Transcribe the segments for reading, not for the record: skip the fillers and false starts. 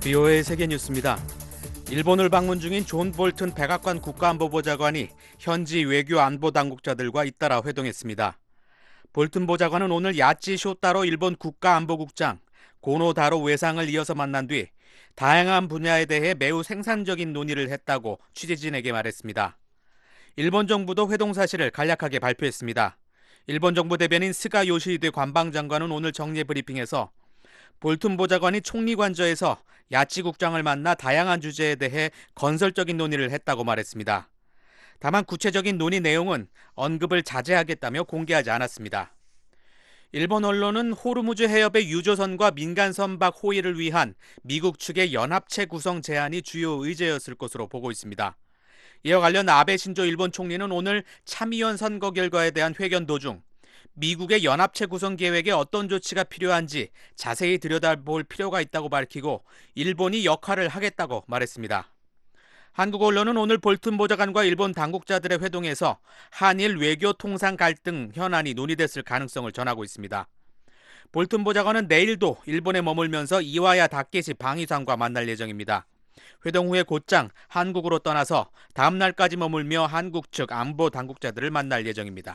BOA 세계뉴스입니다. 일본을 방문 중인 존 볼튼 백악관 국가안보보좌관이 현지 외교 안보 당국자들과 잇따라 회동했습니다. 볼튼 보좌관은 오늘 야치 쇼타로 일본 국가안보국장 고노다로 외상을 이어서 만난 뒤 다양한 분야에 대해 매우 생산적인 논의를 했다고 취재진에게 말했습니다. 일본 정부도 회동 사실을 간략하게 발표했습니다. 일본 정부 대변인 스가 요시히데 관방장관은 오늘 정례 브리핑에서 볼튼 보좌관이 총리 관저에서 야치 국장을 만나 다양한 주제에 대해 건설적인 논의를 했다고 말했습니다. 다만 구체적인 논의 내용은 언급을 자제하겠다며 공개하지 않았습니다. 일본 언론은 호르무즈 해협의 유조선과 민간 선박 호위를 위한 미국 측의 연합체 구성 제안이 주요 의제였을 것으로 보고 있습니다. 이와 관련 아베 신조 일본 총리는 오늘 참의원 선거 결과에 대한 회견 도중 미국의 연합체 구성 계획에 어떤 조치가 필요한지 자세히 들여다볼 필요가 있다고 밝히고 일본이 역할을 하겠다고 말했습니다. 한국 언론은 오늘 볼튼 보좌관과 일본 당국자들의 회동에서 한일 외교 통상 갈등 현안이 논의됐을 가능성을 전하고 있습니다. 볼튼 보좌관은 내일도 일본에 머물면서 이와야 다케시 방위상과 만날 예정입니다. 회동 후에 곧장 한국으로 떠나서 다음 날까지 머물며 한국 측 안보 당국자들을 만날 예정입니다.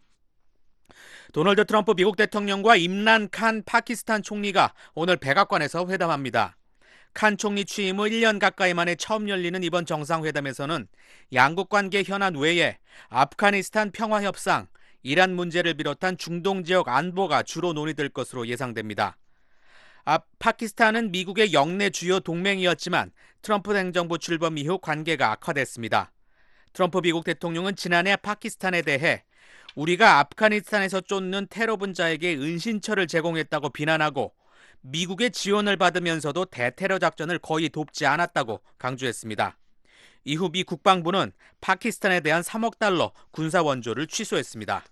도널드 트럼프 미국 대통령과 임란 칸 파키스탄 총리가 오늘 백악관에서 회담합니다. 칸 총리 취임 후 1년 가까이 만에 처음 열리는 이번 정상회담에서는 양국 관계 현안 외에 아프가니스탄 평화협상, 이란 문제를 비롯한 중동 지역 안보가 주로 논의될 것으로 예상됩니다. 파키스탄은 미국의 영내 주요 동맹이었지만 트럼프 행정부 출범 이후 관계가 악화됐습니다. 트럼프 미국 대통령은 지난해 파키스탄에 대해 우리가 아프가니스탄에서 쫓는 테러 분자에게 은신처를 제공했다고 비난하고 미국의 지원을 받으면서도 대테러 작전을 거의 돕지 않았다고 강조했습니다. 이후 미 국방부는 파키스탄에 대한 3억 달러 군사 원조를 취소했습니다.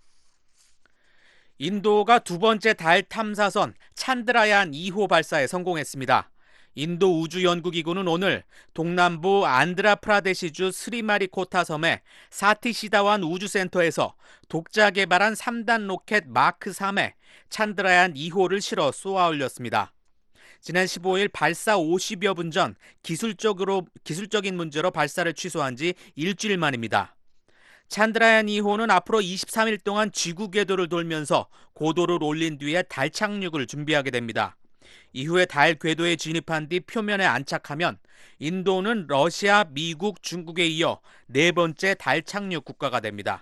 인도가 두 번째 달 탐사선 찬드라얀 2호 발사에 성공했습니다. 인도 우주연구기구는 오늘 동남부 안드라프라데시주 스리마리코타 섬의 사티시다완 우주센터에서 독자 개발한 3단 로켓 마크 3에 찬드라얀 2호를 실어 쏘아 올렸습니다. 지난 15일 발사 50여 분 전 기술적인 문제로 발사를 취소한 지 일주일 만입니다. 찬드라얀 2호는 앞으로 23일 동안 지구 궤도를 돌면서 고도를 올린 뒤에 달 착륙을 준비하게 됩니다. 이후에 달 궤도에 진입한 뒤 표면에 안착하면 인도는 러시아, 미국, 중국에 이어 네 번째 달 착륙 국가가 됩니다.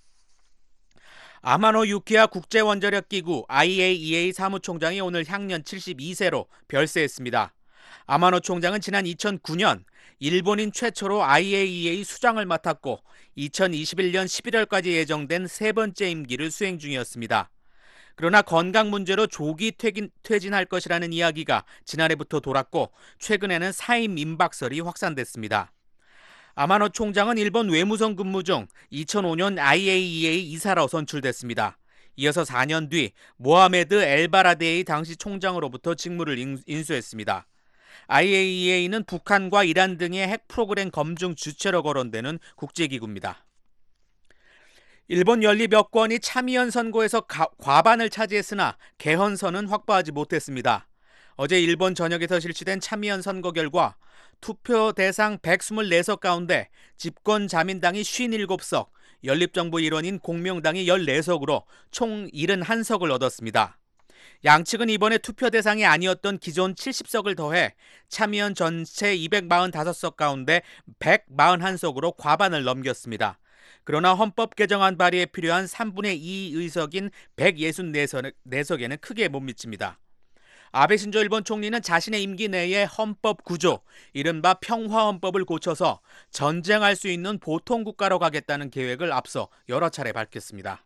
아마노 유키야 국제원자력기구 IAEA 사무총장이 오늘 향년 72세로 별세했습니다. 아마노 총장은 지난 2009년 일본인 최초로 IAEA 수장을 맡았고 2021년 11월까지 예정된 세 번째 임기를 수행 중이었습니다. 그러나 건강 문제로 조기 퇴진할 것이라는 이야기가 지난해부터 돌았고 최근에는 사임 임박설이 확산됐습니다. 아마노 총장은 일본 외무성 근무 중 2005년 IAEA 이사로 선출됐습니다. 이어서 4년 뒤 모하메드 엘바라데이 당시 총장으로부터 직무를 인수했습니다. IAEA는 북한과 이란 등의 핵 프로그램 검증 주체로 거론되는 국제기구입니다. 일본 연립 여권이 참의원 선거에서 과반을 차지했으나 개헌선은 확보하지 못했습니다. 어제 일본 전역에서 실시된 참의원 선거 결과 투표 대상 124석 가운데 집권 자민당이 57석, 연립정부 일원인 공명당이 14석으로 총 71석을 얻었습니다. 양측은 이번에 투표 대상이 아니었던 기존 70석을 더해 참의원 전체 245석 가운데 141석으로 과반을 넘겼습니다. 그러나 헌법 개정안 발의에 필요한 3분의 2 의석인 164석에는 크게 못 미칩니다. 아베 신조 일본 총리는 자신의 임기 내에 헌법 구조, 이른바 평화헌법을 고쳐서 전쟁할 수 있는 보통국가로 가겠다는 계획을 앞서 여러 차례 밝혔습니다.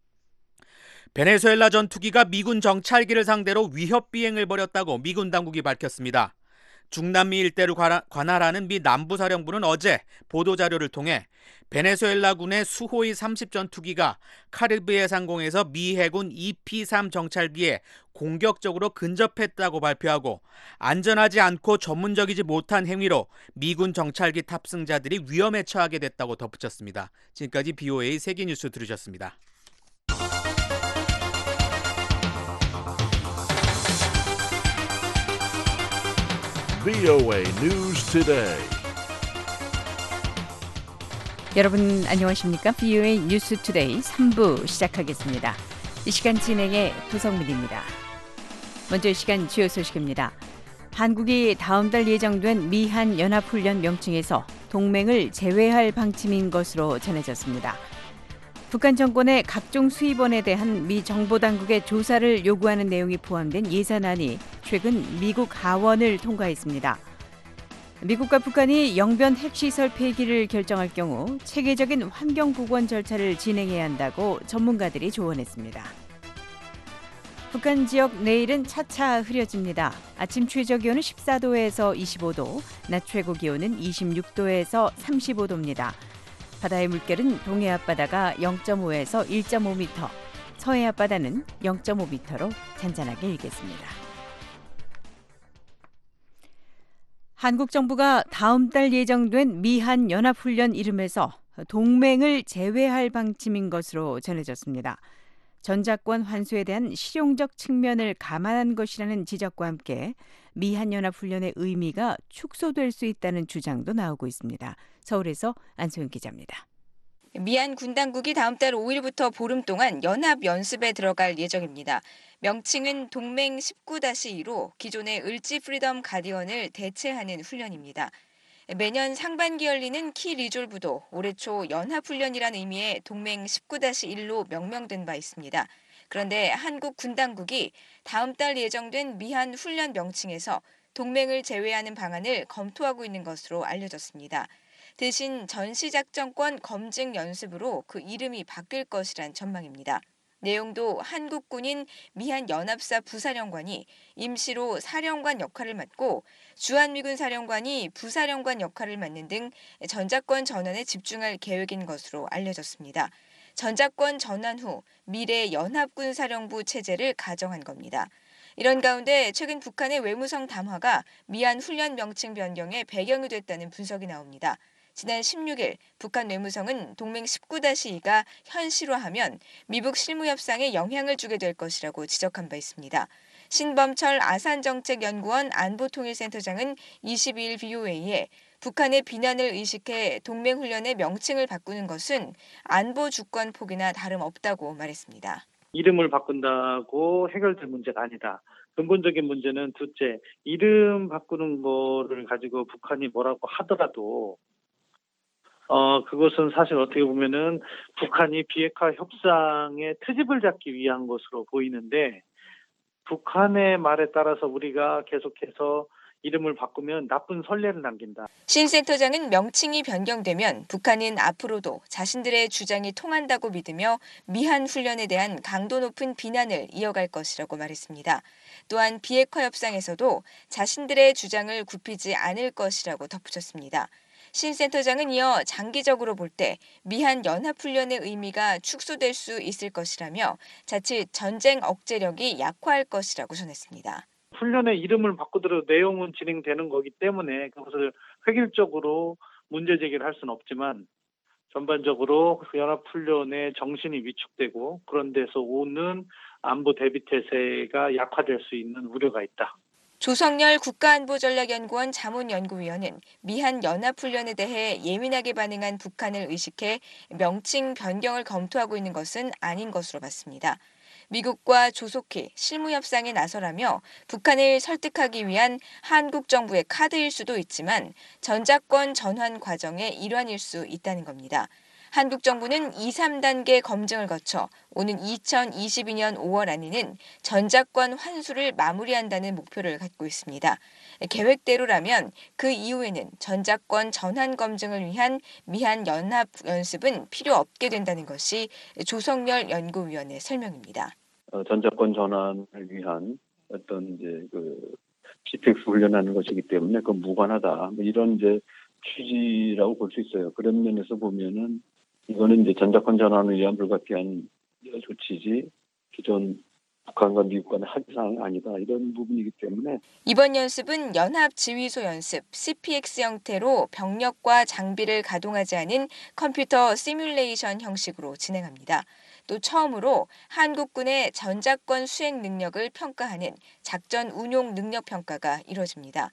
베네수엘라 전투기가 미군 정찰기를 상대로 위협 비행을 벌였다고 미군 당국이 밝혔습니다. 중남미 일대를 관할하는 미 남부사령부는 어제 보도자료를 통해 베네수엘라군의 수호이 30 전투기가 카리브해 상공에서 미 해군 EP-3 정찰기에 공격적으로 근접했다고 발표하고 안전하지 않고 전문적이지 못한 행위로 미군 정찰기 탑승자들이 위험에 처하게 됐다고 덧붙였습니다. 지금까지 BOA 세계뉴스 들으셨습니다. VOA News Today. 여러분 안녕하십니까? VOA 뉴스 투데이 3부 시작하겠습니다. 이 시간 진행의 도성민입니다. 먼저 이 시간 주요 소식입니다. 한국이 다음 달 예정된 미한 연합훈련 명칭에서 동맹을 제외할 방침인 것으로 전해졌습니다. 북한 정권의 각종 수입원에 대한 미 정보당국의 조사를 요구하는 내용이 포함된 예산안이 최근 미국 하원을 통과했습니다. 미국과 북한이 영변 핵시설 폐기를 결정할 경우 체계적인 환경복원 절차를 진행해야 한다고 전문가들이 조언했습니다. 북한 지역 내일은 차차 흐려집니다. 아침 최저기온은 14도에서 25도, 낮 최고기온은 26도에서 35도입니다. 바다의 물결은 동해 앞바다가 0.5에서 1.5m, 서해 앞바다는 0.5m로 잔잔하게 일겠습니다. 한국 정부가 다음 달 예정된 미한 연합훈련 이름에서 동맹을 제외할 방침인 것으로 전해졌습니다. 전작권 환수에 대한 실용적 측면을 감안한 것이라는 지적과 함께 미한 연합훈련의 의미가 축소될 수 있다는 주장도 나오고 있습니다. 서울에서 안소영 기자입니다. 미한 군 당국이 다음 달 5일부터 보름 동안 연합 연습에 들어갈 예정입니다. 명칭은 동맹 19-2로 기존의 을지 프리덤 가디언을 대체하는 훈련입니다. 매년 상반기 열리는 키 리졸브도 올해 초 연합훈련이란 의미의 동맹 19-1로 명명된 바 있습니다. 그런데 한국 군 당국이 다음 달 예정된 미한 훈련 명칭에서 동맹을 제외하는 방안을 검토하고 있는 것으로 알려졌습니다. 대신 전시작전권 검증 연습으로 그 이름이 바뀔 것이란 전망입니다. 내용도 한국군인 미한연합사 부사령관이 임시로 사령관 역할을 맡고 주한미군 사령관이 부사령관 역할을 맡는 등 전작권 전환에 집중할 계획인 것으로 알려졌습니다. 전작권 전환 후 미래 연합군 사령부 체제를 가정한 겁니다. 이런 가운데 최근 북한의 외무성 담화가 미한 훈련 명칭 변경의 배경이 됐다는 분석이 나옵니다. 지난 16일 북한 외무성은 동맹 19-2가 현실화하면 미북 실무협상에 영향을 주게 될 것이라고 지적한 바 있습니다. 신범철 아산정책연구원 안보통일센터장은 22일 BOA에 북한의 비난을 의식해 동맹훈련의 명칭을 바꾸는 것은 안보 주권 포기나 다름없다고 말했습니다. 이름을 바꾼다고 해결될 문제가 아니다. 근본적인 문제는 둘째, 이름 바꾸는 거를 가지고 북한이 뭐라고 하더라도 그것은 사실 어떻게 보면은 북한이 비핵화 협상의 트집을 잡기 위한 것으로 보이는데 북한의 말에 따라서 우리가 계속해서 이름을 바꾸면 나쁜 선례를 남긴다. 신 센터장은 명칭이 변경되면 북한은 앞으로도 자신들의 주장이 통한다고 믿으며 미한 훈련에 대한 강도 높은 비난을 이어갈 것이라고 말했습니다. 또한 비핵화 협상에서도 자신들의 주장을 굽히지 않을 것이라고 덧붙였습니다. 신 센터장은 이어 장기적으로 볼 때 미한 연합훈련의 의미가 축소될 수 있을 것이라며 자칫 전쟁 억제력이 약화할 것이라고 전했습니다. 훈련의 이름을 바꾸더라도 내용은 진행되는 거기 때문에 그것을 획일적으로 문제 제기를 할 수는 없지만 전반적으로 연합훈련의 정신이 위축되고 그런 데서 오는 안보 대비 태세가 약화될 수 있는 우려가 있다. 조성열 국가안보전략연구원 자문연구위원은 미한 연합훈련에 대해 예민하게 반응한 북한을 의식해 명칭 변경을 검토하고 있는 것은 아닌 것으로 봤습니다. 미국과 조속히 실무협상에 나서라며 북한을 설득하기 위한 한국 정부의 카드일 수도 있지만 전작권 전환 과정의 일환일 수 있다는 겁니다. 한국 정부는 2, 3단계 검증을 거쳐 오는 2022년 5월 안에는 전작권 환수를 마무리한다는 목표를 갖고 있습니다. 계획대로라면 그 이후에는 전작권 전환 검증을 위한 미한 연합 연습은 필요 없게 된다는 것이 조성열 연구위원의 설명입니다. 전작권 전환을 위한 어떤 이제 CPX 훈련하는 것이기 때문에 그 무관하다. 이런 이제 취지라고 볼 수 있어요. 그런 면에서 보면은 이거는 이제 전작권 전환을 위한 불가피한 조치지 기존 북한과 미국 간의 합의사항이 아니다. 이런 부분이기 때문에 이번 연습은 연합 지휘소 연습 CPX 형태로 병력과 장비를 가동하지 않은 컴퓨터 시뮬레이션 형식으로 진행합니다. 또 처음으로 한국군의 전작권 수행 능력을 평가하는 작전 운용 능력 평가가 이뤄집니다.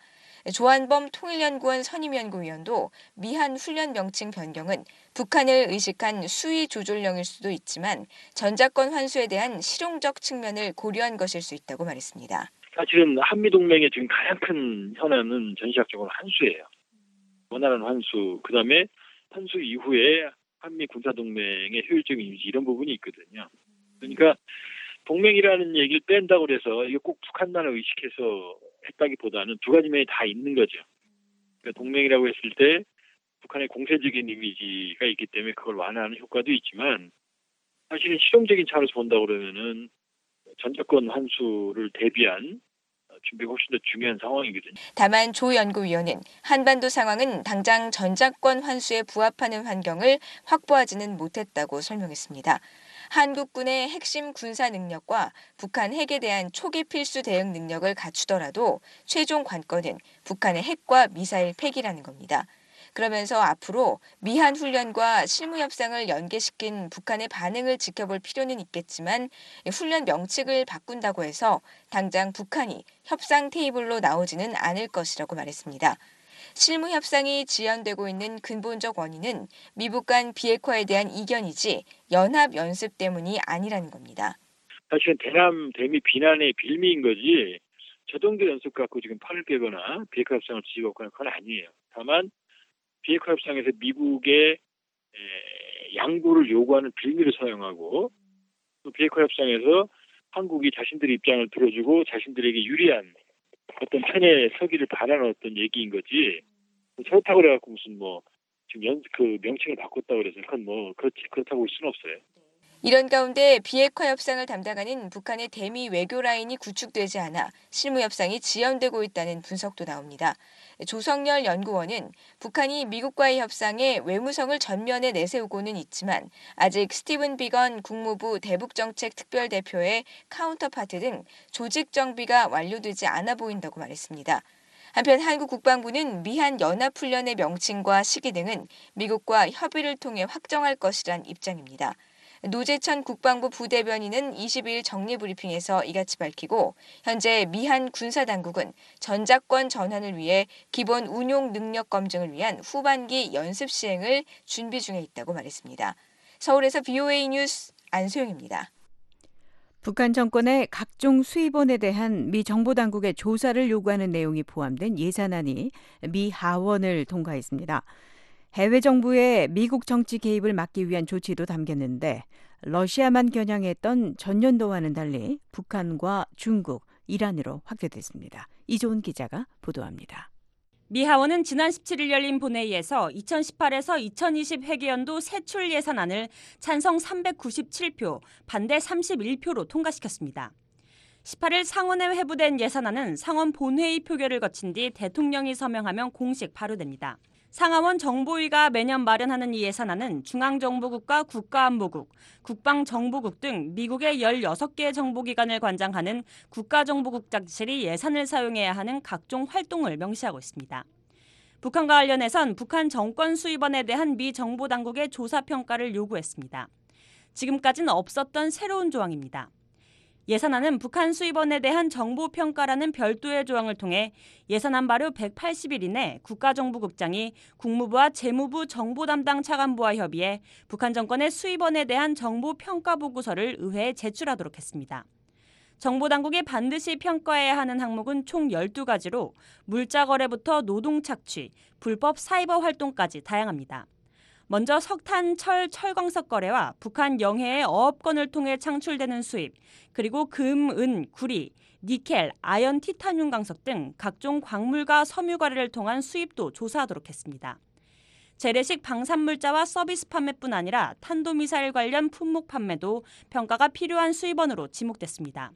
조한범 통일연구원 선임연구위원도 미한 훈련 명칭 변경은 북한을 의식한 수위 조절령일 수도 있지만 전작권 환수에 대한 실용적 측면을 고려한 것일 수 있다고 말했습니다. 사실은 한미동맹의 지금 가장 큰 현안은 전시학적으로 환수예요. 원활한 환수, 그다음에 환수 이후에 한미 군사동맹의 효율적인 유지 이런 부분이 있거든요. 그러니까 동맹이라는 얘기를 뺀다고 해서 이게 꼭 북한만을 의식해서 했다기보다는 두 가지 면이 다 있는 거죠. 그러니까 동맹이라고 했을 때 북한의 공세적인 이미지가 있기 때문에 그걸 완화하는 효과도 있지만 사실은 실용적인 차원에서 본다고 그러면은 전작권 환수를 대비한 준비가 훨씬 더 중요한 상황이거든요. 다만 조 연구위원은 한반도 상황은 당장 전작권 환수에 부합하는 환경을 확보하지는 못했다고 설명했습니다. 한국군의 핵심 군사 능력과 북한 핵에 대한 초기 필수 대응 능력을 갖추더라도 최종 관건은 북한의 핵과 미사일 폐기라는 겁니다. 그러면서 앞으로 미한 훈련과 실무 협상을 연계시킨 북한의 반응을 지켜볼 필요는 있겠지만 훈련 명칭을 바꾼다고 해서 당장 북한이 협상 테이블로 나오지는 않을 것이라고 말했습니다. 실무 협상이 지연되고 있는 근본적 원인은 미북 간 비핵화에 대한 이견이지 연합 연습 때문이 아니라는 겁니다. 사실은 대남 대미 비난의 빌미인 거지 저 정도 연습 갖고 지금 판을 깨거나 비핵화 협상을 뒤집어거나 그건 아니에요. 다만 비핵화 협상에서 미국의 양보를 요구하는 빌미를 사용하고 또 비핵화 협상에서 한국이 자신들의 입장을 들어주고 자신들에게 유리한 어떤 편에 서기를 바라는 어떤 얘기인 거지 그렇다고 그래갖고 무슨 뭐 지금 그 명칭을 바꿨다고 그래서 그건 뭐 그렇다고 볼 수는 없어요. 이런 가운데 비핵화 협상을 담당하는 북한의 대미 외교 라인이 구축되지 않아 실무 협상이 지연되고 있다는 분석도 나옵니다. 조성열 연구원은 북한이 미국과의 협상에 외무성을 전면에 내세우고는 있지만 아직 스티븐 비건 국무부 대북정책특별대표의 카운터파트 등 조직 정비가 완료되지 않아 보인다고 말했습니다. 한편 한국 국방부는 미한 연합훈련의 명칭과 시기 등은 미국과 협의를 통해 확정할 것이란 입장입니다. 노재천 국방부 부대변인은 22일 정례브리핑에서 이같이 밝히고 현재 미한 군사당국은 전작권 전환을 위해 기본 운용 능력 검증을 위한 후반기 연습 시행을 준비 중에 있다고 말했습니다. 서울에서 VOA 뉴스 안소영입니다. 북한 정권의 각종 수입원에 대한 미 정보당국의 조사를 요구하는 내용이 포함된 예산안이 미 하원을 통과했습니다. 해외 정부의 미국 정치 개입을 막기 위한 조치도 담겼는데 러시아만 겨냥했던 전년도와는 달리 북한과 중국, 이란으로 확대됐습니다. 이조은 기자가 보도합니다. 미 하원은 지난 17일 열린 본회의에서 2018에서 2020 회계연도 세출 예산안을 찬성 397표, 반대 31표로 통과시켰습니다. 18일 상원에 회부된 예산안은 상원 본회의 표결을 거친 뒤 대통령이 서명하면 공식 발효됩니다. 상하원 정보위가 매년 마련하는 이 예산안은 중앙정보국과 국가안보국, 국방정보국 등 미국의 16개 정보기관을 관장하는 국가정보국장실이 예산을 사용해야 하는 각종 활동을 명시하고 있습니다. 북한과 관련해선 북한 정권 수입원에 대한 미 정보당국의 조사평가를 요구했습니다. 지금까지는 없었던 새로운 조항입니다. 예산안은 북한 수입원에 대한 정보평가라는 별도의 조항을 통해 예산안 발효 180일 이내 국가정보국장이 국무부와 재무부 정보담당 차관부와 협의해 북한 정권의 수입원에 대한 정보평가 보고서를 의회에 제출하도록 했습니다. 정보당국이 반드시 평가해야 하는 항목은 총 12가지로 물자 거래부터 노동 착취, 불법 사이버 활동까지 다양합니다. 먼저 석탄, 철, 철광석 거래와 북한 영해의 어업권을 통해 창출되는 수입, 그리고 금, 은, 구리, 니켈, 아연, 티타늄 광석 등 각종 광물과 섬유 거래를 통한 수입도 조사하도록 했습니다. 재래식 방산물자와 서비스 판매뿐 아니라 탄도미사일 관련 품목 판매도 평가가 필요한 수입원으로 지목됐습니다.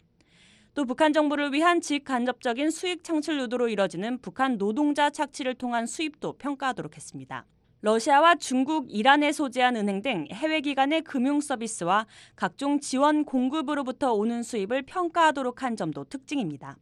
또 북한 정부를 위한 직간접적인 수익 창출 의도로 이뤄지는 북한 노동자 착취를 통한 수입도 평가하도록 했습니다. 러시아와 중국, 이란에 소재한 은행 등 해외 기관의 금융 서비스와 각종 지원 공급으로부터 오는 수입을 평가하도록 한 점도 특징입니다.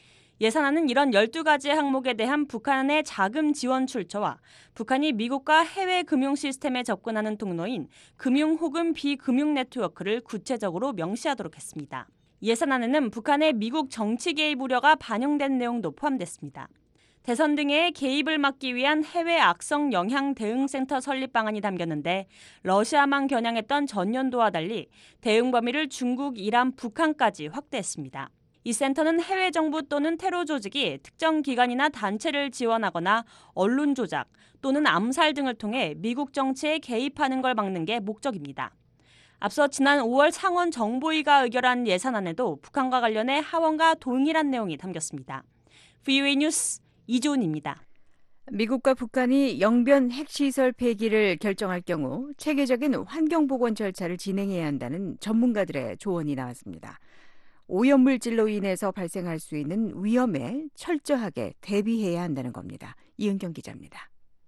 예산안은 이런 12가지 항목에 대한 북한의 자금 지원 출처와 북한이 미국과 해외 금융 시스템에 접근하는 통로인 금융 혹은 비금융 네트워크를 구체적으로 명시하도록 했습니다. 예산안에는 북한의 미국 정치 개입 우려가 반영된 내용도 포함됐습니다. 대선 등의 개입을 막기 위한 해외 악성 영향 대응 센터 설립 방안이 담겼는데 러시아만 겨냥했던 전년도와 달리 대응 범위를 중국, 이란, 북한까지 확대했습니다. 이 센터는 해외 정부 또는 테러 조직이 특정 기관이나 단체를 지원하거나 언론 조작 또는 암살 등을 통해 미국 정치에 개입하는 걸 막는 게 목적입니다. 앞서 지난 5월 상원 정보위가 의결한 예산안에도 북한과 관련해 하원과 동일한 내용이 담겼습니다. VOA 뉴스 이조은입니다. 미국과 북한이 영변 핵시설 폐기를 결정할 경우 체계적인 환경보건 절차를 진행해야 한다는 전문가들의 조언이 나왔습니다. 오염물질로 인해서 발생할 수 있는 위험에 철저하게 대비해야 한다는 겁니다. 이은경 기자입니다.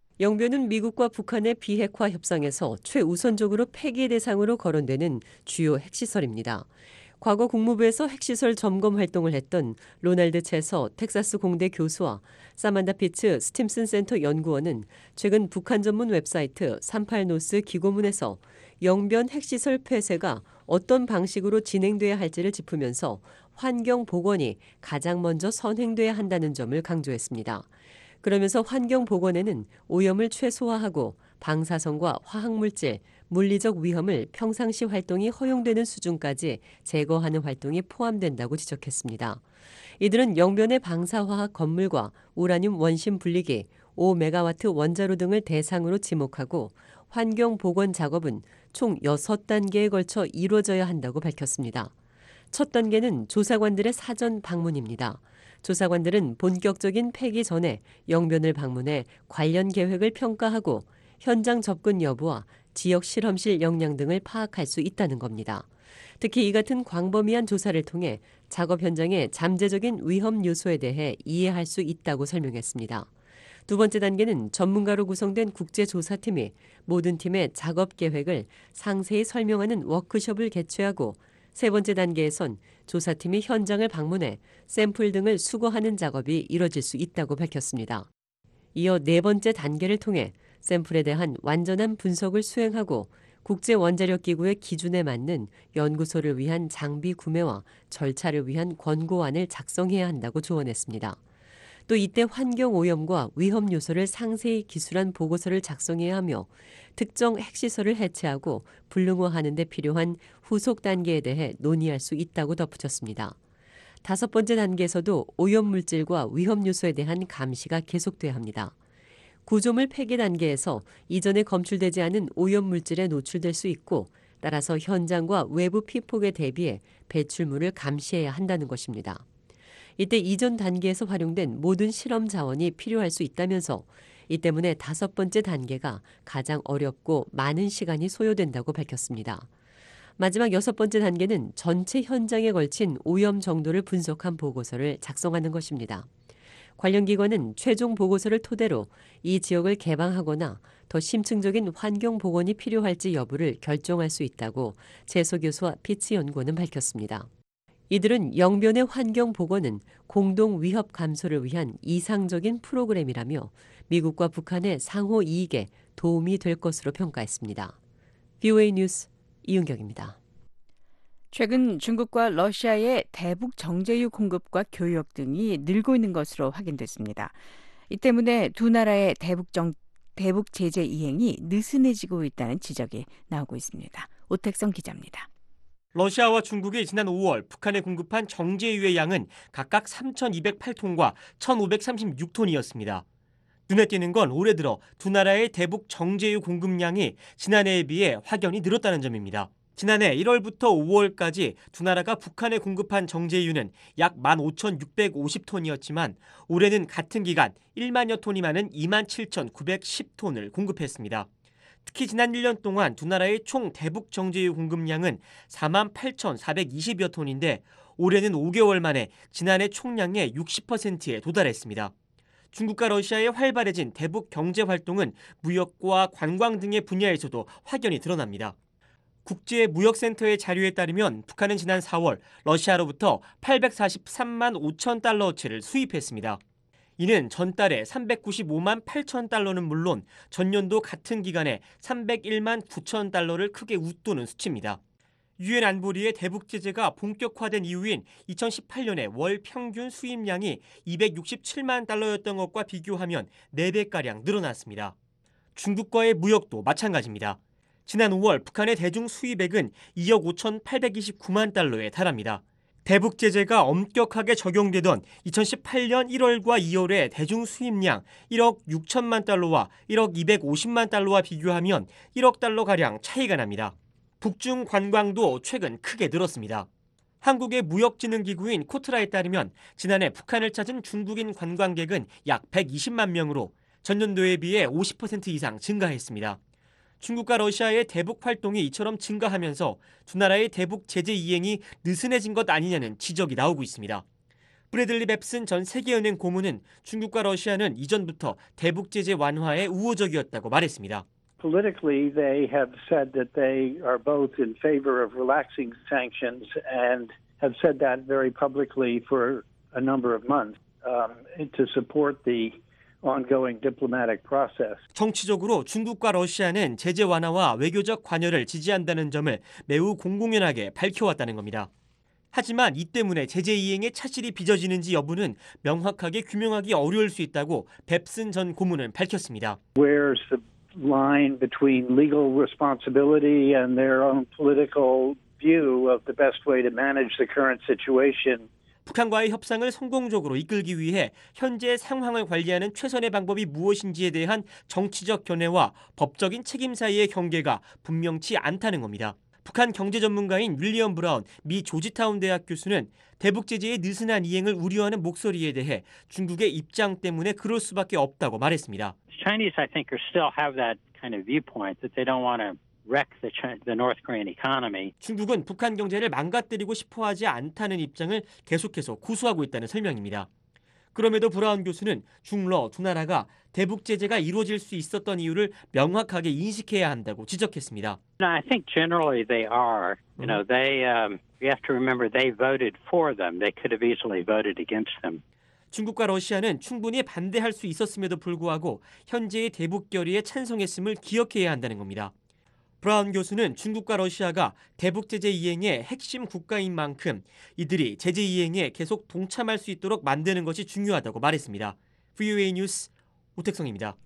영변은 미국과 북한의 비핵화 협상에서 최우선적으로 폐기 대상으로 거론되는 주요 핵시설입니다. 과거 국무부에서 핵시설 점검 활동을 했던 로날드 채서 텍사스 공대 교수와 사만다 피츠 스팀슨 센터 연구원은 최근 북한 전문 웹사이트 38노스 기고문에서 영변 핵시설 폐쇄가 어떤 방식으로 진행돼야 할지를 짚으면서 환경 보건이 가장 먼저 선행돼야 한다는 점을 강조했습니다. 그러면서 환경 보건에는 오염을 최소화하고 방사선과 화학물질, 물리적 위험을 평상시 활동이 허용되는 수준까지 제거하는 활동이 포함된다고 지적했습니다. 이들은 영변의 방사화학 건물과 우라늄 원심 분리기, 5메가와트 원자로 등을 대상으로 지목하고 환경 보건 작업은 총 6단계에 걸쳐 이루어져야 한다고 밝혔습니다. 첫 단계는 조사관들의 사전 방문입니다. 조사관들은 본격적인 폐기 전에 영변을 방문해 관련 계획을 평가하고 현장 접근 여부와 지역 실험실 역량 등을 파악할 수 있다는 겁니다. 특히 이 같은 광범위한 조사를 통해 작업 현장의 잠재적인 위험 요소에 대해 이해할 수 있다고 설명했습니다. 두 번째 단계는 전문가로 구성된 국제조사팀이 모든 팀의 작업 계획을 상세히 설명하는 워크숍을 개최하고 세 번째 단계에선 조사팀이 현장을 방문해 샘플 등을 수거하는 작업이 이뤄질 수 있다고 밝혔습니다. 이어 네 번째 단계를 통해 샘플에 대한 완전한 분석을 수행하고 국제원자력기구의 기준에 맞는 연구소를 위한 장비 구매와 절차를 위한 권고안을 작성해야 한다고 조언했습니다. 또 이때 환경오염과 위험 요소를 상세히 기술한 보고서를 작성해야 하며 특정 핵시설을 해체하고 불능화하는 데 필요한 후속 단계에 대해 논의할 수 있다고 덧붙였습니다. 다섯 번째 단계에서도 오염물질과 위험 요소에 대한 감시가 계속돼야 합니다. 구조물 폐기 단계에서 이전에 검출되지 않은 오염물질에 노출될 수 있고 따라서 현장과 외부 피폭에 대비해 배출물을 감시해야 한다는 것입니다. 이때 이전 단계에서 활용된 모든 실험 자원이 필요할 수 있다면서 이 때문에 다섯 번째 단계가 가장 어렵고 많은 시간이 소요된다고 밝혔습니다. 마지막 여섯 번째 단계는 전체 현장에 걸친 오염 정도를 분석한 보고서를 작성하는 것입니다. 관련 기관은 최종 보고서를 토대로 이 지역을 개방하거나 더 심층적인 환경 복원이 필요할지 여부를 결정할 수 있다고 재소 교수와 피츠 연구원은 밝혔습니다. 이들은 영변의 환경 복원은 공동 위협 감소를 위한 이상적인 프로그램이라며 미국과 북한의 상호 이익에 도움이 될 것으로 평가했습니다. VOA 뉴스 이은경입니다. 최근 중국과 러시아의 대북 정제유 공급과 교역 등이 늘고 있는 것으로 확인됐습니다. 이 때문에 두 나라의 대북 제재 이행이 느슨해지고 있다는 지적이 나오고 있습니다. 오택성 기자입니다. 러시아와 중국이 지난 5월 북한에 공급한 정제유의 양은 각각 3,208톤과 1,536톤이었습니다. 눈에 띄는 건 올해 들어 두 나라의 대북 정제유 공급량이 지난해에 비해 확연히 늘었다는 점입니다. 지난해 1월부터 5월까지 두 나라가 북한에 공급한 정제유는 약 15,650톤이었지만 올해는 같은 기간 1만여 톤이 많은 27,910톤을 공급했습니다. 특히 지난 1년 동안 두 나라의 총 대북 정제유 공급량은 48,420여 톤인데 올해는 5개월 만에 지난해 총량의 60%에 도달했습니다. 중국과 러시아의 활발해진 대북 경제 활동은 무역과 관광 등의 분야에서도 확연히 드러납니다. 국제무역센터의 자료에 따르면 북한은 지난 4월 러시아로부터 843만 5천 달러어치를 수입했습니다. 이는 전달에 395만 8천 달러는 물론 전년도 같은 기간에 301만 9천 달러를 크게 웃도는 수치입니다. 유엔 안보리의 대북 제재가 본격화된 이후인 2018년에 월 평균 수입량이 267만 달러였던 것과 비교하면 4배가량 늘어났습니다. 중국과의 무역도 마찬가지입니다. 지난 5월 북한의 대중 수입액은 2억 5,829만 달러에 달합니다. 대북 제재가 엄격하게 적용되던 2018년 1월과 2월의 대중 수입량 1억 6천만 달러와 1억 250만 달러와 비교하면 1억 달러가량 차이가 납니다. 북중 관광도 최근 크게 늘었습니다. 한국의 무역진흥기구인 코트라에 따르면 지난해 북한을 찾은 중국인 관광객은 약 120만 명으로 전년도에 비해 50% 이상 증가했습니다. 중국과 러시아의 대북 활동이 이처럼 증가하면서 두 나라의 대북 제재 이행이 느슨해진 것 아니냐는 지적이 나오고 있습니다. 브래들리 뱁슨 전 세계은행 고문은 중국과 러시아는 이전부터 대북 제재 완화에 우호적이었다고 말했습니다. Politically, they have said that they are both in favor of relaxing sanctions and have said that very publicly for a number of months to support the ongoing diplomatic process. 정치적으로 중국과 러시아는 제재 완화와 외교적 관여를 지지한다는 점을 매우 공공연하게 밝혀왔다는 겁니다. 하지만 이 때문에 제재 이행에 차질이 빚어지는지 여부는 명확하게 규명하기 어려울 수 있다고 뱁슨 전 고문은 밝혔습니다. Where's the line between legal responsibility and their own political view of the best way to manage the current situation? 북한과의 협상을 성공적으로 이끌기 위해 현재 상황을 관리하는 최선의 방법이 무엇인지에 대한 정치적 견해와 법적인 책임 사이의 경계가 분명치 않다는 겁니다. 북한 경제 전문가인 윌리엄 브라운 미 조지타운 대학 교수는 대북 제재의 느슨한 이행을 우려하는 목소리에 대해 중국의 입장 때문에 그럴 수밖에 없다고 말했습니다. Chinese, I think, still have that kind of viewpoint that they don't want to wreck the North Korean economy. 중국은 북한 경제를 망가뜨리고 싶어하지 않다는 입장을 계속해서 고수하고 있다는 설명입니다. 그럼에도 브라운 교수는 중러 두 나라가 대북 제재가 이루어질 수 있었던 이유를 명확하게 인식해야 한다고 지적했습니다. I think generally they are. You know, we have to remember they voted for them. They could have easily voted against them. 중국과 러시아는 충분히 반대할 수 있었음에도 불구하고 현재의 대북 결의에 찬성했음을 기억해야 한다는 겁니다. 브라운 교수는 중국과 러시아가 대북 제재 이행의 핵심 국가인 만큼 이들이 제재 이행에 계속 동참할 수 있도록 만드는 것이 중요하다고 말했습니다. VOA 뉴스 오택성입니다.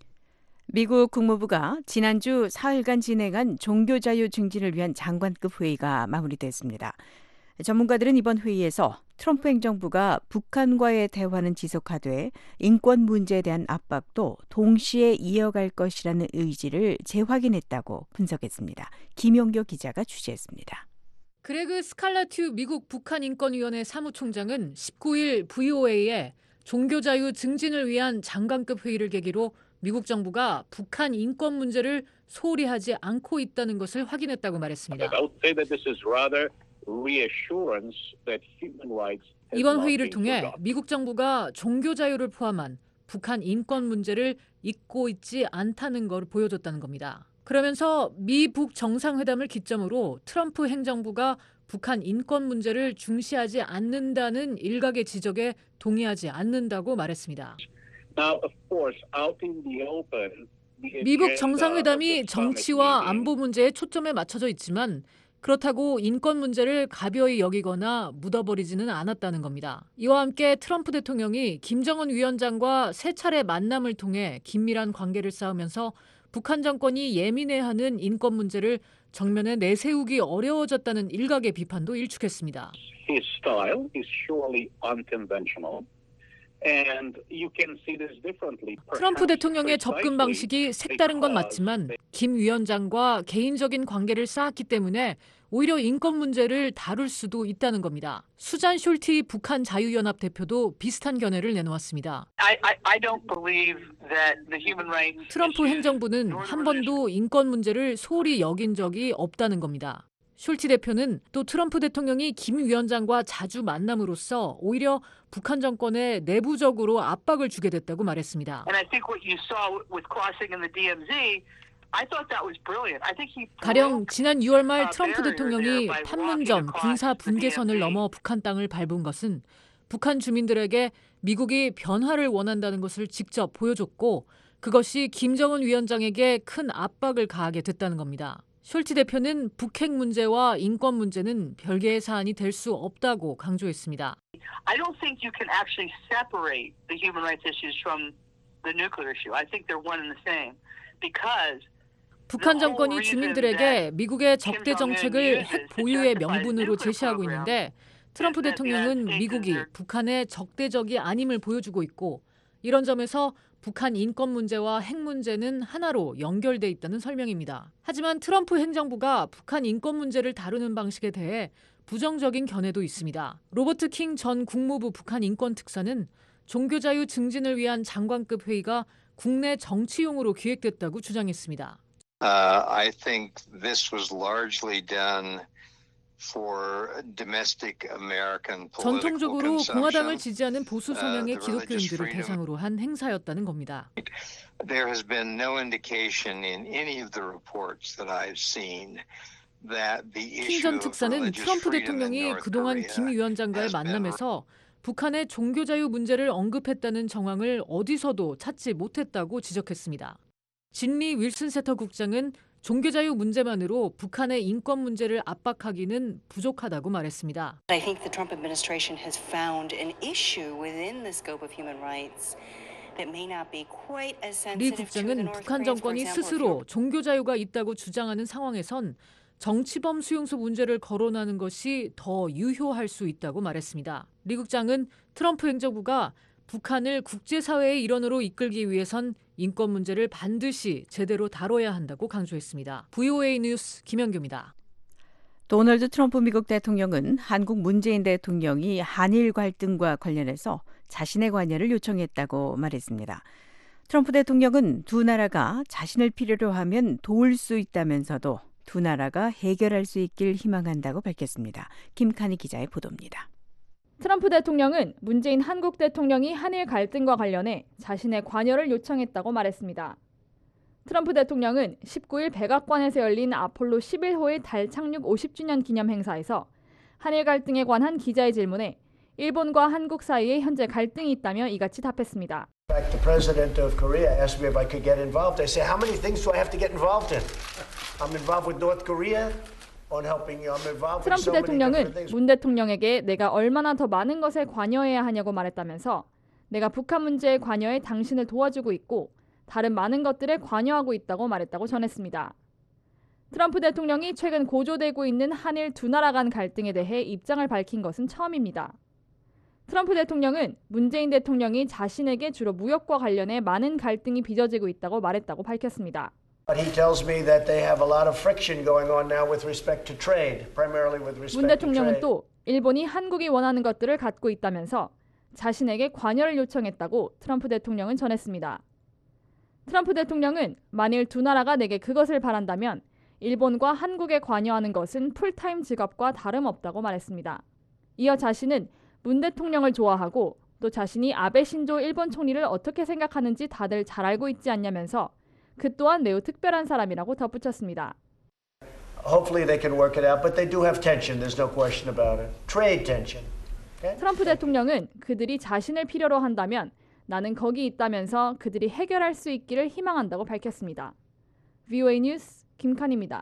미국 국무부가 지난주 사흘간 진행한 종교자유 증진을 위한 장관급 회의가 마무리됐습니다. 전문가들은 이번 회의에서 트럼프 행정부가 북한과의 대화는 지속하되 인권 문제에 대한 압박도 동시에 이어갈 것이라는 의지를 재확인했다고 분석했습니다. 김용교 기자가 취재했습니다. 그레그 스칼라튜 미국 북한인권위원회 사무총장은 19일 VOA에 종교자유 증진을 위한 장관급 회의를 계기로 미국 정부가 북한 인권 문제를 소홀히 하지 않고 있다는 것을 확인했다고 말했습니다. 이번 회의를 통해 미국 정부가 종교 자유를 포함한 북한 인권 문제를 잊고 있지 않다는 걸 보여줬다는 겁니다. 그러면서 미북 정상회담을 기점으로 트럼프 행정부가 북한 인권 문제를 중시하지 않는다는 일각의 지적에 동의하지 않는다고 말했습니다. 미북 정상회담이 정치와 안보 문제에 초점에 맞춰져 있지만 그렇다고 인권 문제를 가벼이 여기거나 묻어버리지는 않았다는 겁니다. 이와 함께 트럼프 대통령이 김정은 위원장과 세 차례 만남을 통해 긴밀한 관계를 쌓으면서 북한 정권이 예민해하는 인권 문제를 정면에 내세우기 어려워졌다는 일각의 비판도 일축했습니다. His style is surely unconventional. 트럼프 대통령의 접근 방식이 색다른 건 맞지만 김 위원장과 개인적인 관계를 쌓았기 때문에 오히려 인권 문제를 다룰 수도 있다는 겁니다. 수잔 숄티 북한 자유연합 대표도 비슷한 견해를 내놓았습니다. 트럼프 행정부는 한 번도 인권 문제를 소홀히 여긴 적이 없다는 겁니다. 숄티 대표는 또 트럼프 대통령이 김 위원장과 자주 만남으로써 오히려 북한 정권에 내부적으로 압박을 주게 됐다고 말했습니다. 가령 지난 6월 말 트럼프 대통령이 판문점 군사 분계선을 넘어 북한 땅을 밟은 것은 북한 주민들에게 미국이 변화를 원한다는 것을 직접 보여줬고 그것이 김정은 위원장에게 큰 압박을 가하게 됐다는 겁니다. 숄츠 대표는 북핵 문제와 인권 문제는 별개의 사안이 될 수 없다고 강조했습니다. I don't think you can actually separate the human rights issues from the nuclear issue. I think they're one and the same because 북한 정권이 주민들에게 미국의 적대 정책을 핵 보유의 명분으로 제시하고 있는데 트럼프 대통령은 미국이 북한의 적대적이 아님을 보여주고 있고 이런 점에서 북한 인권 문제와 핵 문제는 하나로 연결돼 있다는 설명입니다. 하지만 트럼프 행정부가 북한 인권 문제를 다루는 방식에 대해 부정적인 견해도 있습니다. 로버트 킹 전 국무부 북한 인권 특사는 종교 자유 증진을 위한 장관급 회의가 국내 정치용으로 기획됐다고 주장했습니다. I think this was largely done for domestic American political 전통적으로 공화당을 consumption. 지지하는 보수 성향의 기독교인들을 대상으로 한 행사였다는 겁니다. There has been no indication in any of the reports that I've seen that the 킹 issue 전 of 특사는 religious 트럼프 freedom in 대통령이 North 그동안 Korea 김 위원장과의 has been 만남에서 북한의 종교 자유 문제를 언급했다는 정황을 어디서도 찾지 못했다고 지적했습니다. 진리 윌슨 세터 국장은 종교 자유 문제만으로 북한의 인권 문제를 압박하기는 부족하다고 말했습니다. I think the Trump administration has found an issue within the scope of human rights that may not be quite as 리 sensitive to the 국장은 North 북한 Koreans. For 정권이 example, 스스로 종교 자유가 있다고 주장하는 상황에선 정치범 수용소 문제를 거론하는 것이 더 유효할 수 있다고 말했습니다. 리 국장은 트럼프 행정부가 북한을 국제사회의 일원으로 이끌기 위해선 인권 문제를 반드시 제대로 다뤄야 한다고 강조했습니다. VOA 뉴스 김현규입니다. 도널드 트럼프 미국 대통령은 한국 문재인 대통령이 한일 갈등과 관련해서 자신의 관여를 요청했다고 말했습니다. 트럼프 대통령은 두 나라가 자신을 필요로 하면 도울 수 있다면서도 두 나라가 해결할 수 있길 희망한다고 밝혔습니다. 김칸희 기자의 보도입니다. 트럼프 대통령은 문재인 한국 대통령이 한일 갈등과 관련해 자신의 관여를 요청했다고 말했습니다. 트럼프 대통령은 19일 백악관에서 열린 아폴로 11호의 달 착륙 50주년 기념 행사에서 한일 갈등에 관한 기자의 질문에 일본과 한국 사이에 현재 갈등이 있다며 이같이 답했습니다. In fact, the president of Korea asked me if I could get involved. I say, how many things do I have to get involved in? I'm involved with North Korea. 트럼프 대통령은 문 대통령에게 내가 얼마나 더 많은 것에 관여해야 하냐고 말했다면서 내가 북한 문제에 관여해 당신을 도와주고 있고 다른 많은 것들에 관여하고 있다고 말했다고 전했습니다. 트럼프 대통령이 최근 고조되고 있는 한일 두 나라 간 갈등에 대해 입장을 밝힌 것은 처음입니다. 트럼프 대통령은 문재인 대통령이 자신에게 주로 무역과 관련해 많은 갈등이 빚어지고 있다고 말했다고 밝혔습니다. But he tells me that they have a lot of friction going on now with respect to trade, primarily with respect 문 to 대통령은 trade. 또 일본이 한국이 원하는 것들을 갖고 있다면서 자신에게 관여를 요청했다고 트럼프 대통령은 전했습니다. 트럼프 대통령은 만일 두 나라가 내게 그것을 바란다면 일본과 한국에 관여하는 것은 풀타임 직업과 다름없다고 말했습니다. 이어 자신은 문 대통령을 좋아하고 또 자신이 아베 신조 일본 총리를 어떻게 생각하는지 다들 잘 알고 있지 않냐면서 그 또한 매우 특별한 사람이라고 덧붙였습니다. Hopefully they can work it out, but they do have tension. There's no question about it. Trade tension. Okay? 트럼프 대통령은 그들이 자신을 필요로 한다면 나는 거기 있다면서 그들이 해결할 수 있기를 희망한다고 밝혔습니다. VOA 뉴스 김칸입니다.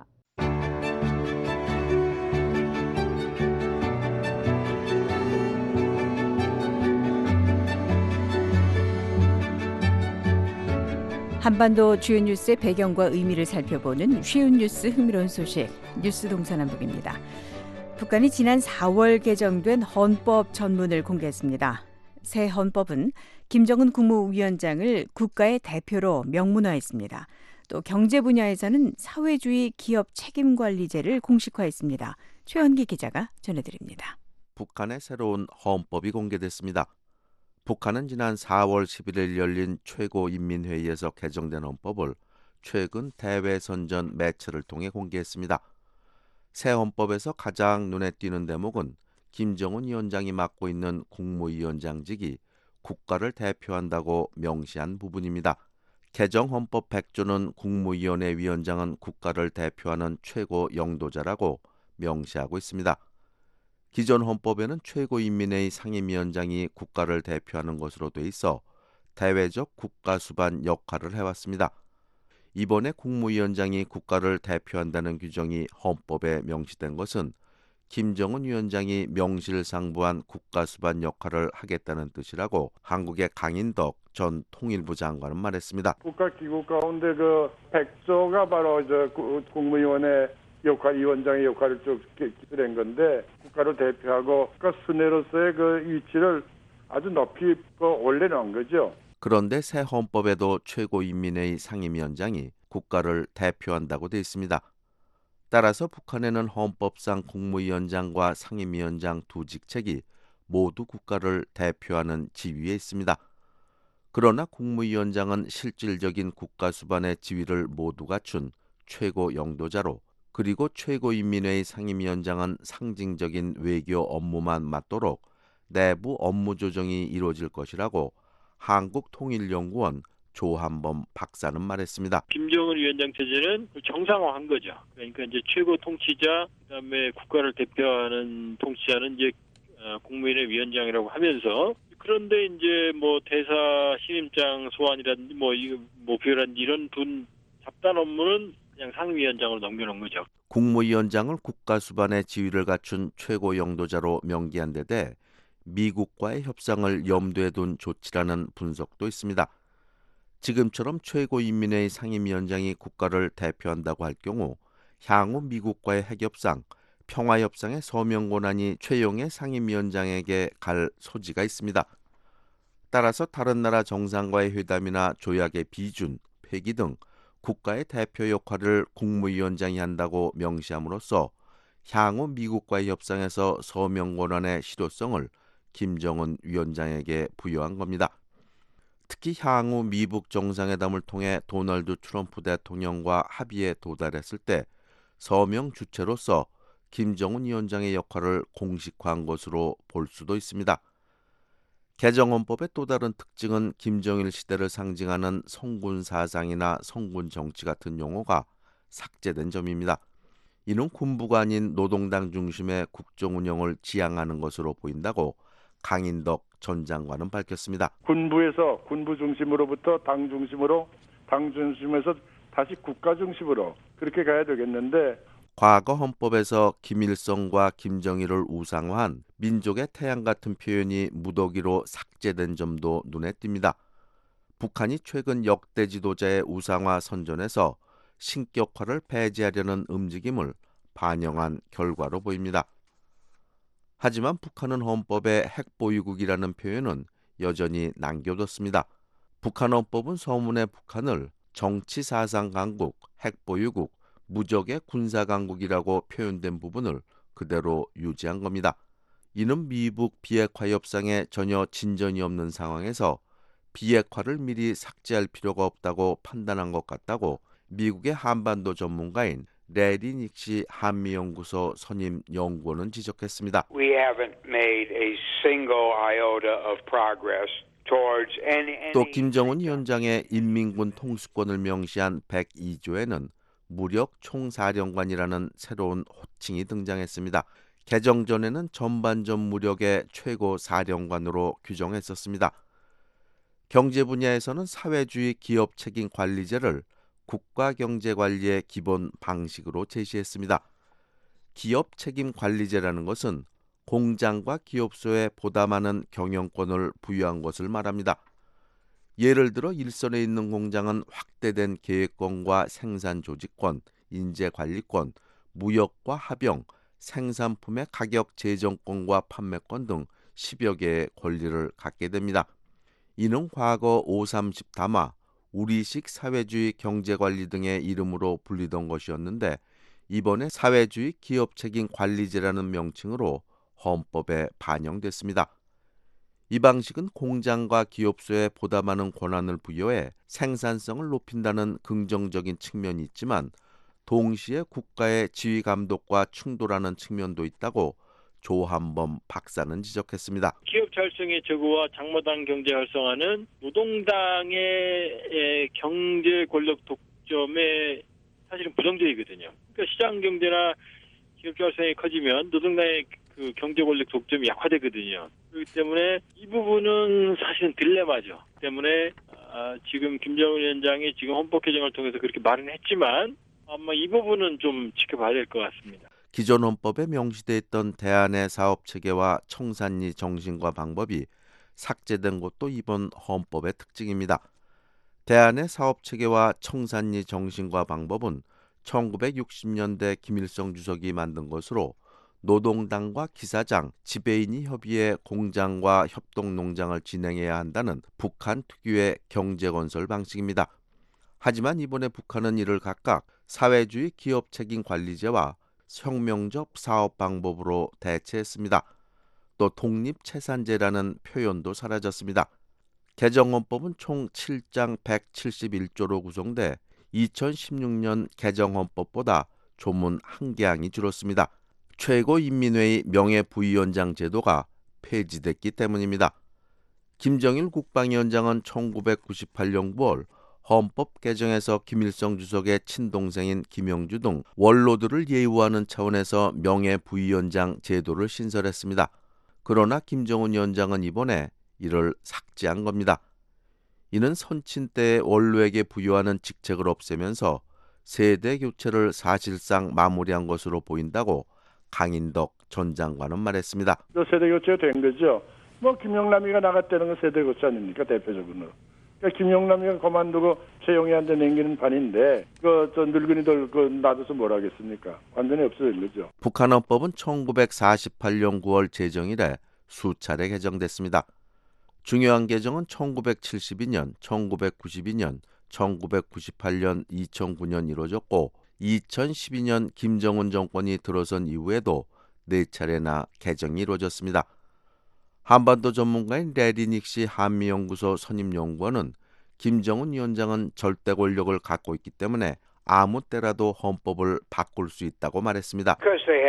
한반도 주요 뉴스의 배경과 의미를 살펴보는 쉬운 뉴스 흥미로운 소식 뉴스 동서남북입니다. 북한이 지난 4월 개정된 헌법 전문을 공개했습니다. 새 헌법은 김정은 국무위원장을 국가의 대표로 명문화했습니다. 또 경제 분야에서는 사회주의 기업 책임관리제를 공식화했습니다. 최현기 기자가 전해드립니다. 북한의 새로운 헌법이 공개됐습니다. 북한은 지난 4월 11일 열린 최고인민회의에서 개정된 헌법을 최근 대외선전 매체를 통해 공개했습니다. 새 헌법에서 가장 눈에 띄는 대목은 김정은 위원장이 맡고 있는 국무위원장직이 국가를 대표한다고 명시한 부분입니다. 개정 헌법 100조는 국무위원회 위원장은 국가를 대표하는 최고 영도자라고 명시하고 있습니다. 기존 헌법에는 최고인민회의 상임위원장이 국가를 대표하는 것으로 돼 있어 대외적 국가 수반 역할을 해왔습니다. 이번에 국무위원장이 국가를 대표한다는 규정이 헌법에 명시된 것은 김정은 위원장이 명실상부한 국가수반 역할을 하겠다는 뜻이라고 한국의 강인덕 전 통일부 장관은 말했습니다. 국가기구 가운데 그 백조가 바로 국무위원회 위원장의 역할을 쭉 기술한 건데 국가를 대표하고 국가 수뇌로서의 그 위치를 아주 높이 올려놓은 거죠. 그런데 새 헌법에도 최고인민회의 상임위원장이 국가를 대표한다고 돼 있습니다. 따라서 북한에는 헌법상 국무위원장과 상임위원장 두 직책이 모두 국가를 대표하는 지위에 있습니다. 그러나 국무위원장은 실질적인 국가 수반의 지위를 모두 갖춘 최고 영도자로, 그리고 최고인민회의 상임위원장은 상징적인 외교 업무만 맡도록 내부 업무 조정이 이루어질 것이라고 한국통일연구원 조한범 박사는 말했습니다. 김정은 위원장 체제는 정상화한 거죠. 그러니까 이제 최고 통치자, 그다음에 국가를 대표하는 통치자는 이제 국무위원회 위원장이라고 하면서, 그런데 이제 뭐 대사 신임장 소환이라든지 모표라든지 이런 잡단 업무는 그냥 상임위원장으로 넘겨놓은 거죠. 국무위원장을 국가 수반의 지위를 갖춘 최고 영도자로 명기한 데 대해 미국과의 협상을 염두에 둔 조치라는 분석도 있습니다. 지금처럼 최고인민회의 상임위원장이 국가를 대표한다고 할 경우 향후 미국과의 핵협상, 평화협상의 서명 권한이 최용의 상임위원장에게 갈 소지가 있습니다. 따라서 다른 나라 정상과의 회담이나 조약의 비준, 폐기 등 국가의 대표 역할을 국무위원장이 한다고 명시함으로써 향후 미국과의 협상에서 서명 권한의 실효성을 김정은 위원장에게 부여한 겁니다. 특히 향후 미북 정상회담을 통해 도널드 트럼프 대통령과 합의에 도달했을 때 서명 주체로서 김정은 위원장의 역할을 공식화한 것으로 볼 수도 있습니다. 개정헌법의 또 다른 특징은 김정일 시대를 상징하는 성군 사상이나 성군 정치 같은 용어가 삭제된 점입니다. 이는 군부가 아닌 노동당 중심의 국정 운영을 지향하는 것으로 보인다고 강인덕 전 장관은 밝혔습니다. 군부에서 군부 중심으로부터 당 중심으로, 당 중심에서 다시 국가 중심으로 그렇게 가야 되겠는데, 과거 헌법에서 김일성과 김정일을 우상화한 민족의 태양 같은 표현이 무더기로 삭제된 점도 눈에 띕니다. 북한이 최근 역대 지도자의 우상화 선전에서 신격화를 배제하려는 움직임을 반영한 결과로 보입니다. 하지만 북한은 헌법에 핵보유국이라는 표현은 여전히 남겨뒀습니다. 북한 헌법은 서문의 북한을 정치사상 강국, 핵보유국, 무적의 군사강국이라고 표현된 부분을 그대로 유지한 겁니다. 이는 미북 비핵화 협상에 전혀 진전이 없는 상황에서 비핵화를 미리 삭제할 필요가 없다고 판단한 것 같다고 미국의 한반도 전문가인 레리 닉시 한미연구소 선임 연구원은 지적했습니다. We haven't made a single iota of progress towards any. 또 김정은 위원장의 인민군 통수권을 명시한 102조에는 무력 총사령관이라는 새로운 호칭이 등장했습니다. 개정 전에는 전반전 무력의 최고 사령관으로 규정했었습니다. 경제 분야에서는 사회주의 기업 책임 관리제를 국가 경제 관리의 기본 방식으로 제시했습니다. 기업 책임 관리제라는 것은 공장과 기업소에 보다 많은 경영권을 부여한 것을 말합니다. 예를 들어 일선에 있는 공장은 확대된 계획권과 생산 조직권, 인재 관리권, 무역과 합병, 생산품의 가격 제정권과 판매권 등 10여 개의 권리를 갖게 됩니다. 이는 과거 530 담화, 우리식 사회주의 경제관리 등의 이름으로 불리던 것이었는데 이번에 사회주의 기업책임 관리제라는 명칭으로 헌법에 반영됐습니다. 이 방식은 공장과 기업소에 보다 많은 권한을 부여해 생산성을 높인다는 긍정적인 측면이 있지만 동시에 국가의 지휘 감독과 충돌하는 측면도 있다고 조한범 박사는 지적했습니다. 기업 활성의 저구와 장마당 경제 활성화는 노동당의 경제 권력 독점에 사실은 부정적이거든요. 그러니까 시장 경제나 기업 활성이 커지면 노동당의 그 경제 권력 독점이 약화되거든요. 그렇기 때문에 이 부분은 사실은 딜레마죠. 때문에 지금 김정은 위원장이 지금 헌법 개정을 통해서 그렇게 말은 했지만 아마 이 부분은 좀 지켜봐야 될 것 같습니다. 기존 헌법에 명시돼 있던 대안의 사업 체계와 청산리 정신과 방법이 삭제된 것도 이번 헌법의 특징입니다. 대안의 사업 체계와 청산리 정신과 방법은 1960년대 김일성 주석이 만든 것으로 노동당과 기사장, 지배인이 협의해 공장과 협동농장을 진행해야 한다는 북한 특유의 경제건설 방식입니다. 하지만 이번에 북한은 이를 각각 사회주의 기업책임관리제와 혁명적 사업 방법으로 대체했습니다. 또 독립채산제라는 표현도 사라졌습니다. 개정헌법은 총 7장 171조로 구성돼 2016년 개정헌법보다 조문 1개항이 줄었습니다. 최고인민회의 명예부위원장 제도가 폐지됐기 때문입니다. 김정일 국방위원장은 1998년 9월 헌법 개정에서 김일성 주석의 친동생인 김영주 등 원로들을 예우하는 차원에서 명예부위원장 제도를 신설했습니다. 그러나 김정은 위원장은 이번에 이를 삭제한 겁니다. 이는 선친 때의 원로에게 부여하는 직책을 없애면서 세대 교체를 사실상 마무리한 것으로 보인다고 강인덕 전 장관은 말했습니다. 세대 교체가 된 거죠. 김영남이가 나갔다는 건 세대 교체 아닙니까, 대표적으로. 그러니까 김영남이가 그만두고 최영희한테 남기는 판인데 저 늙은이들 놔둬서 뭘 하겠습니까? 완전히 없어진 거죠. 북한 헌법은 1948년 9월 제정 이래 수차례 개정됐습니다. 중요한 개정은 1972년, 1992년, 1998년, 2009년 이루어졌고 2012년 김정은 정권이 들어선 이후에도 4차례나 개정이 이루어졌습니다. 한반도 전문가인 레리 닉시 한미연구소 선임연구원은 김정은 위원장은 절대 권력을 갖고 있기 때문에 아무 때라도 헌법을 바꿀 수 있다고 말했습니다.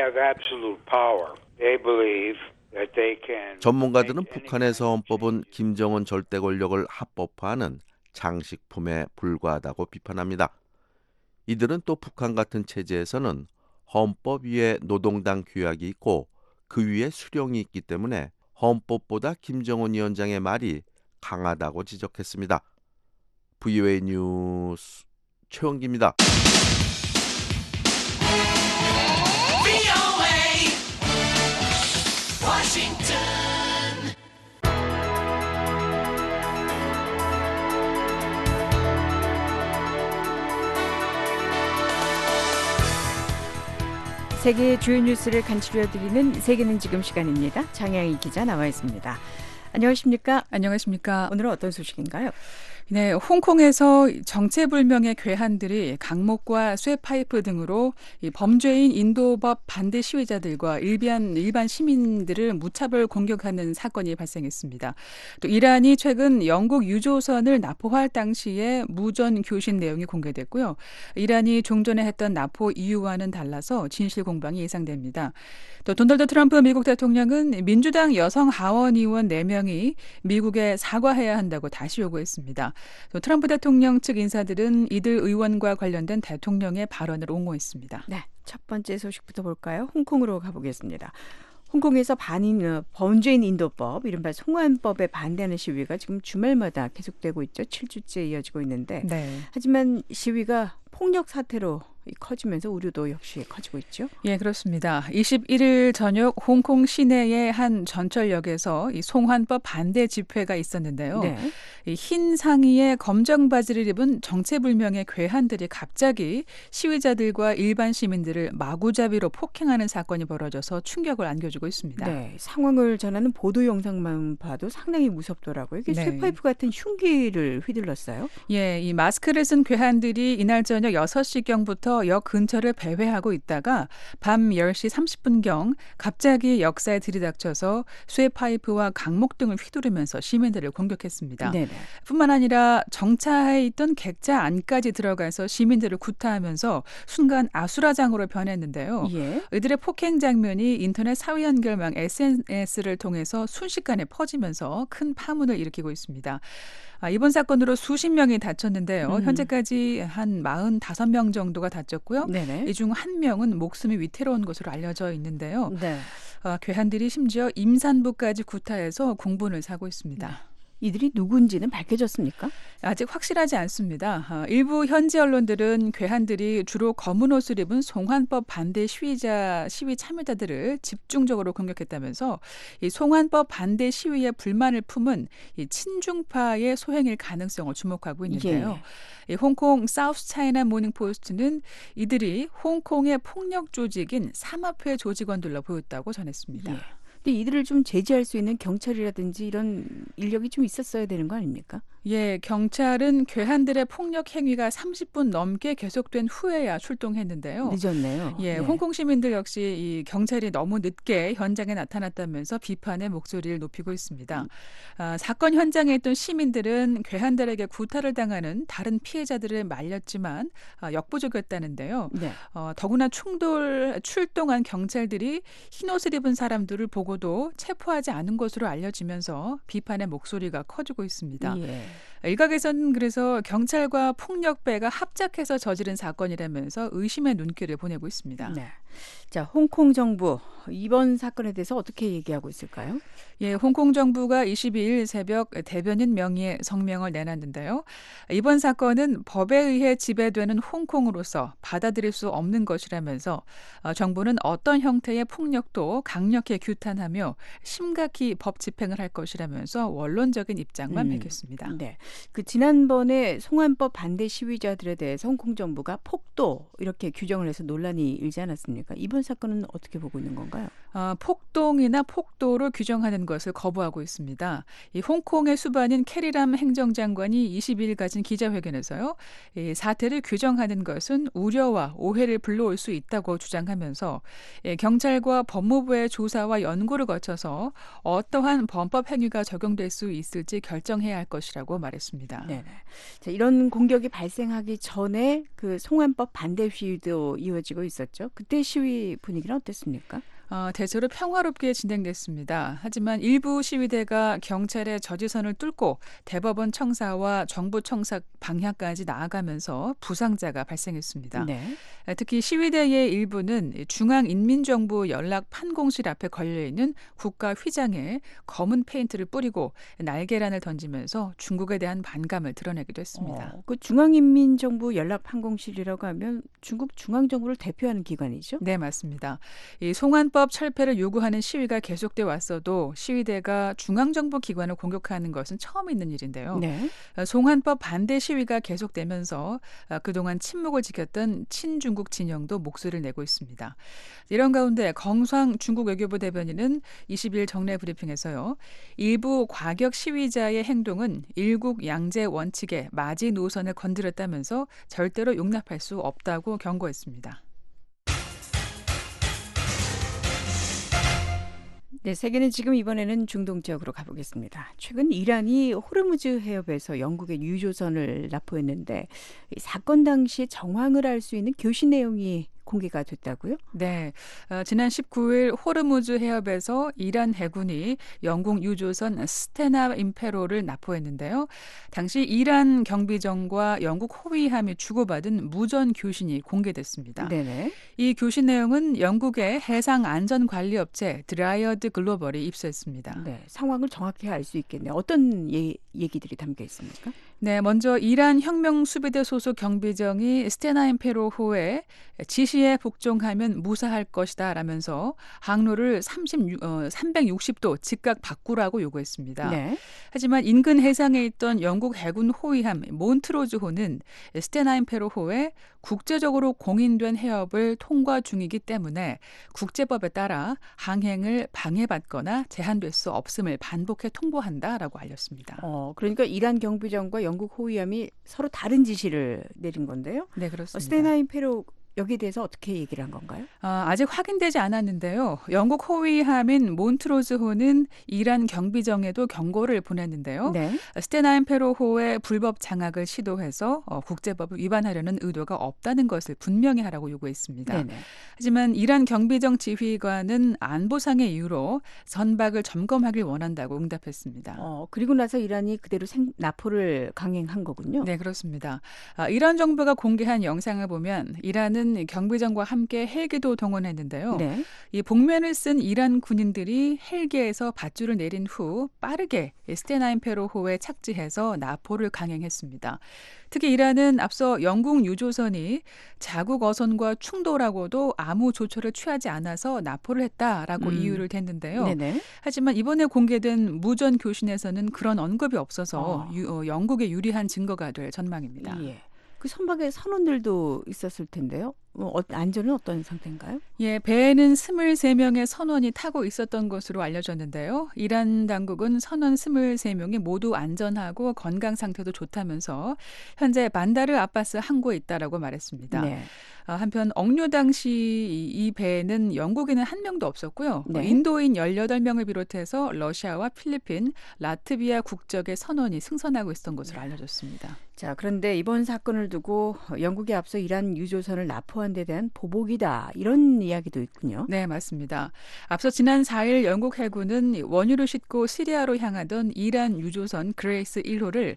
전문가들은 북한에서 헌법은 김정은 절대 권력을 합법화하는 장식품에 불과하다고 비판합니다. 이들은 또 북한 같은 체제에서는 헌법 위에 노동당 규약이 있고 그 위에 수령이 있기 때문에 헌법보다 김정은 위원장의 말이 강하다고 지적했습니다. VOA 뉴스 최원기입니다. 세계의 주요 뉴스를 간추려드리는 세계는 지금 시간입니다. 장양희 기자 나와 있습니다. 안녕하십니까? 안녕하십니까? 오늘은 어떤 소식인가요? 네, 홍콩에서 정체불명의 괴한들이 강목과 쇠파이프 등으로 이 범죄인 인도법 반대 시위자들과 일반 시민들을 무차별 공격하는 사건이 발생했습니다. 또 이란이 최근 영국 유조선을 납포할 당시에 무전 교신 내용이 공개됐고요. 이란이 종전에 했던 납포 이유와는 달라서 진실 공방이 예상됩니다. 또 도널드 트럼프 미국 대통령은 민주당 여성 하원 의원 4명이 미국에 사과해야 한다고 다시 요구했습니다. 또 트럼프 대통령 측 인사들은 이들 의원과 관련된 대통령의 발언을 옹호했습니다. 네, 첫 번째 소식부터 볼까요? 홍콩으로 가보겠습니다. 홍콩에서 범죄인 인도법, 이른바 송환법에 반대하는 시위가 지금 주말마다 계속되고 있죠. 7주째 이어지고 있는데 하지만 시위가 폭력 사태로 커지면서 우려도 역시 커지고 있죠. 예, 그렇습니다. 21일 저녁 홍콩 시내의 한 전철역에서 이 송환법 반대 집회가 있었는데요. 이 흰 상의에 검정 바지를 입은 정체불명의 괴한들이 갑자기 시위자들과 일반 시민들을 마구잡이로 폭행하는 사건이 벌어져서 충격을 안겨주고 있습니다. 네, 상황을 전하는 보도 영상만 봐도 상당히 무섭더라고요. 이게 쇠파이프 같은 흉기를 휘둘렀어요. 예, 이 마스크를 쓴 괴한들이 이날 저녁 6시경부터 역 근처를 배회하고 있다가 밤 10시 30분경 갑자기 역사에 들이닥쳐서 쇠파이프와 강목 등을 휘두르면서 시민들을 공격했습니다. 네네. 뿐만 아니라 정차해 있던 객차 안까지 들어가서 시민들을 구타하면서 순간 아수라장으로 변했는데요. 예. 이들의 폭행 장면이 인터넷 사회 연결망 SNS를 통해서 순식간에 퍼지면서 큰 파문을 일으키고 있습니다. 이번 사건으로 수십 명이 다쳤는데요. 현재까지 한 45명 정도가 다쳤고요. 이 중 1명은 목숨이 위태로운 것으로 알려져 있는데요. 괴한들이 심지어 임산부까지 구타해서 공분을 사고 있습니다. 이들이 누군지는 밝혀졌습니까? 아직 확실하지 않습니다. 일부 현지 언론들은 괴한들이 주로 검은 옷을 입은 송환법 반대 시위 참여자들을 집중적으로 공격했다면서 이 송환법 반대 시위에 불만을 품은 이 친중파의 소행일 가능성을 주목하고 있는데요. 이 홍콩 사우스 차이나 모닝 포스트는 이들이 홍콩의 폭력 조직인 삼합회 조직원들로 보였다고 전했습니다. 예. 근데 이들을 좀 제지할 수 있는 경찰이라든지 이런 인력이 좀 있었어야 되는 거 아닙니까? 예, 경찰은 괴한들의 폭력 행위가 30분 넘게 계속된 후에야 출동했는데요. 늦었네요. 예, 네. 홍콩 시민들 역시 이 경찰이 너무 늦게 현장에 나타났다면서 비판의 목소리를 높이고 있습니다. 사건 현장에 있던 시민들은 괴한들에게 구타를 당하는 다른 피해자들을 말렸지만 역부족이었다는데요. 네. 더구나 출동한 경찰들이 흰옷을 입은 사람들을 보고도 체포하지 않은 것으로 알려지면서 비판의 목소리가 커지고 있습니다. 예. 일각에서는 그래서 경찰과 폭력배가 합작해서 저지른 사건이라면서 의심의 눈길을 보내고 있습니다. 네. 자, 홍콩 정부 이번 사건에 대해서 어떻게 얘기하고 있을까요? 예, 홍콩 정부가 22일 새벽 대변인 명의의 성명을 내놨는데요. 이번 사건은 법에 의해 지배되는 홍콩으로서 받아들일 수 없는 것이라면서 정부는 어떤 형태의 폭력도 강력히 규탄하며 심각히 법 집행을 할 것이라면서 원론적인 입장만 밝혔습니다. 네. 그 지난번에 송환법 반대 시위자들에 대해서 홍콩 정부가 폭도 이렇게 규정을 해서 논란이 일지 않았습니까? 이번 사건은 어떻게 보고 있는 건가요? 폭동이나 폭도로 규정하는 것을 거부하고 있습니다. 이 홍콩의 수반인 캐리람 행정장관이 22일 가진 기자회견에서요. 이 사태를 규정하는 것은 우려와 오해를 불러올 수 있다고 주장하면서 경찰과 법무부의 조사와 연구를 거쳐서 어떠한 범법 행위가 적용될 수 있을지 결정해야 할 것이라고 말했습니다. 네. 자, 이런 공격이 발생하기 전에 그 송환법 반대 시위도 이어지고 있었죠. 그때 시위 분위기는 어땠습니까? 대체로 평화롭게 진행됐습니다. 하지만 일부 시위대가 경찰의 저지선을 뚫고 대법원 청사와 정부 청사 방향까지 나아가면서 부상자가 발생했습니다. 네. 특히 시위대의 일부는 중앙인민정부 연락 판공실 앞에 걸려있는 국가 휘장에 검은 페인트를 뿌리고 날계란을 던지면서 중국에 대한 반감을 드러내기도 했습니다. 그 중앙인민정부 연락 판공실이라고 하면 중국 중앙정부를 대표하는 기관이죠? 네, 맞습니다. 이 송환법 철폐를 요구하는 시위가 계속돼 왔어도 시위대가 중앙정부 기관을 공격하는 것은 처음 있는 일인데요. 네. 송환법 반대 시위가 계속되면서 그동안 침묵을 지켰던 친중국 진영도 목소리를 내고 있습니다. 이런 가운데 정광 중국 외교부 대변인은 20일 정례 브리핑에서요. 일부 과격 시위자의 행동은 일국 양제 원칙의 마지노선을 건드렸다면서 절대로 용납할 수 없다고 경고했습니다. 네, 세계는 지금 이번에는 중동 지역으로 가보겠습니다. 최근 이란이 호르무즈 해협에서 영국의 유조선을 납포했는데 이 사건 당시 정황을 알 수 있는 교시 내용이 공개가 됐다고요? 네. 지난 19일 호르무즈 해협에서 이란 해군이 영국 유조선 스테나 임페로를 납포했는데요. 당시 이란 경비정과 영국 호위함이 주고받은 무전 교신이 공개됐습니다. 네네. 이 교신 내용은 영국의 해상 안전 관리 업체 드라이어드 글로벌이 입수했습니다. 네, 상황을 정확히 알 수 있겠네요. 어떤 얘기들이 담겨 있습니까? 네, 먼저 이란 혁명 수비대 소속 경비정이 스테나 임페로호에 지시에 복종하면 무사할 것이다 라면서 항로를 360도 즉각 바꾸라고 요구했습니다. 네. 하지만 인근 해상에 있던 영국 해군 호위함 몬트로즈호는 스테나 임페로호에 국제적으로 공인된 해협을 통과 중이기 때문에 국제법에 따라 항행을 방해받거나 제한될 수 없음을 반복해 통보한다라고 알렸습니다. 그러니까 이란 경비정과 영국 호위함이 서로 다른 지시를 내린 건데요. 네, 그렇습니다. 스테나 임페로 여기에 대해서 어떻게 얘기를 한 건가요? 아직 확인되지 않았는데요. 영국 호위함인 몬트로즈호는 이란 경비정에도 경고를 보냈는데요. 네. 스테나 임페로호의 불법 장악을 시도해서 국제법을 위반하려는 의도가 없다는 것을 분명히 하라고 요구했습니다. 네네. 하지만 이란 경비정 지휘관은 안보상의 이유로 선박을 점검하길 원한다고 응답했습니다. 그리고 나서 이란이 그대로 납포를 강행한 거군요. 네, 그렇습니다. 이란 정부가 공개한 영상을 보면 이란은 이란은 경비정과 함께 헬기도 동원했는데요. 네. 이 복면을 쓴 이란 군인들이 헬기에서 밧줄을 내린 후 빠르게 스테나인페로호에 착지해서 나포를 강행했습니다. 특히 이란은 앞서 영국 유조선이 자국 어선과 충돌하고도 아무 조처를 취하지 않아서 나포를 했다라고 이유를 댔는데요. 네네. 하지만 이번에 공개된 무전 교신에서는 그런 언급이 없어서 영국에 유리한 증거가 될 전망입니다. 예. 그 선박에 선원들도 있었을 텐데요. 안전은 어떤 상태인가요? 예, 배에는 23명의 선원이 타고 있었던 것으로 알려졌는데요. 이란 당국은 선원 23명이 모두 안전하고 건강 상태도 좋다면서 현재 반다르 아바스 항구에 있다라고 말했습니다. 네. 한편 억류 당시 이 배에는 영국인은 한 명도 없었고요. 네. 인도인 18명을 비롯해서 러시아와 필리핀, 라트비아 국적의 선원이 승선하고 있었던 것으로 알려졌습니다. 자, 그런데 이번 사건을 두고 영국이 앞서 이란 유조선을 납포한 데 대한 보복이다. 이런 이야기도 있군요. 네, 맞습니다. 앞서 지난 4일 영국 해군은 원유를 싣고 시리아로 향하던 이란 유조선 그레이스 1호를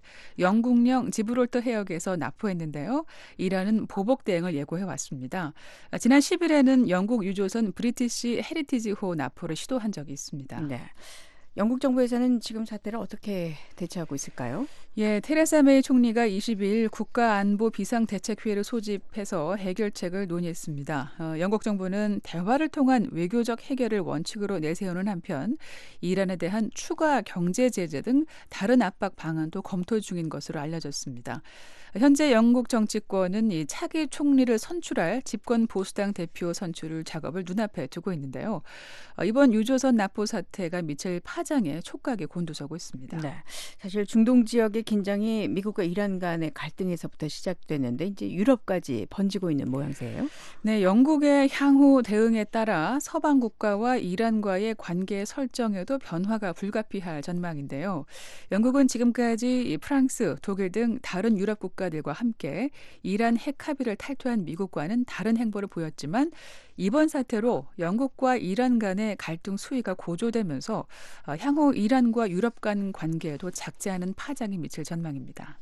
영국령 지브롤터 해역에서 납포했는데요. 이란은 보복 대응을 예고해 왔습니다. 지난 10일에는 영국 유조선 브리티시 헤리티지호 납포를 시도한 적이 있습니다. 네. 영국 정부에서는 지금 사태를 어떻게 대처하고 있을까요? 예, 테레사 메이 총리가 22일 국가안보 비상대책회의를 소집해서 해결책을 논의했습니다. 영국 정부는 대화를 통한 외교적 해결을 원칙으로 내세우는 한편 이란에 대한 추가 경제 제재 등 다른 압박 방안도 검토 중인 것으로 알려졌습니다. 현재 영국 정치권은 이 차기 총리를 선출할 집권 보수당 대표 선출 작업을 눈앞에 두고 있는데요. 이번 유조선 납포 사태가 미칠 파장에 촉각이 곤두서고 있습니다. 네, 사실 중동 지역의 긴장이 미국과 이란 간의 갈등에서부터 시작됐는데 이제 유럽까지 번지고 있는 모양새예요. 네, 영국의 향후 대응에 따라 서방 국가와 이란과의 관계 설정에도 변화가 불가피할 전망인데요. 영국은 지금까지 프랑스, 독일 등 다른 유럽 국가들과 함께 이란 핵 합의를 탈퇴한 미국과는 다른 행보를 보였지만 이번 사태로 영국과 이란 간의 갈등 수위가 고조되면서 향후 이란과 유럽 간 관계에도 작지 않은 파장이 미칠 전망입니다.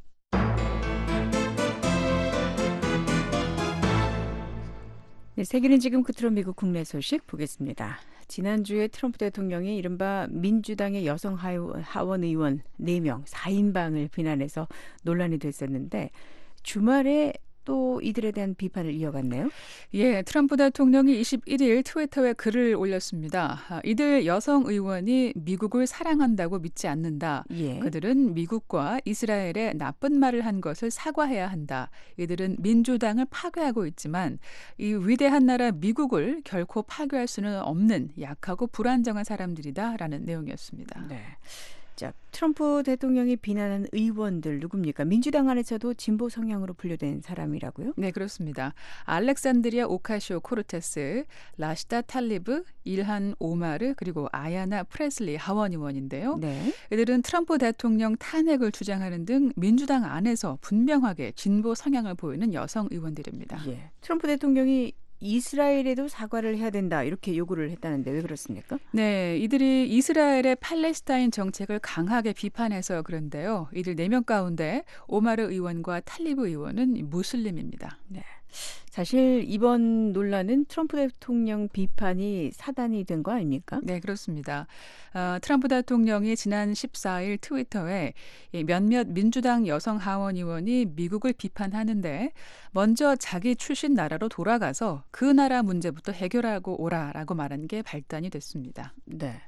네, 세계는 지금 끝으로 미국 국내 소식 보겠습니다. 지난주에 트럼프 대통령이 이른바 민주당의 여성 하원 의원 4명 4인방을 비난해서 논란이 됐었는데 주말에 또 이들에 대한 비판을 이어갔네요. 예, 트럼프 대통령이 21일 트위터에 글을 올렸습니다. 이들 여성 의원이 미국을 사랑한다고 믿지 않는다. 예. 그들은 미국과 이스라엘에 나쁜 말을 한 것을 사과해야 한다. 이들은 민주당을 파괴하고 있지만 이 위대한 나라 미국을 결코 파괴할 수는 없는 약하고 불안정한 사람들이다라는 내용이었습니다. 네. 자, 트럼프 대통령이 비난한 의원들 누굽니까? 민주당 안에서도 진보 성향으로 분류된 사람이라고요? 네, 그렇습니다. 알렉산드리아 오카시오 코르테스, 라시다 탈리브, 일한 오마르, 그리고 아야나 프레슬리 하원 의원인데요. 네. 이들은 트럼프 대통령 탄핵을 주장하는 등 민주당 안에서 분명하게 진보 성향을 보이는 여성 의원들입니다. 예. 트럼프 대통령이 이스라엘에도 사과를 해야 된다 이렇게 요구를 했다는데 왜 그렇습니까? 네, 이들이 이스라엘의 팔레스타인 정책을 강하게 비판해서 그런데요. 이들 4명 가운데 오마르 의원과 탈리브 의원은 무슬림입니다. 네. 사실 이번 논란은 트럼프 대통령 비판이 사단이 된 거 아닙니까? 네, 그렇습니다. 트럼프 대통령이 지난 14일 트위터에 몇몇 민주당 여성 하원 의원이 미국을 비판하는데 먼저 자기 출신 나라로 돌아가서 그 나라 문제부터 해결하고 오라라고 말한 게 발단이 됐습니다. 네,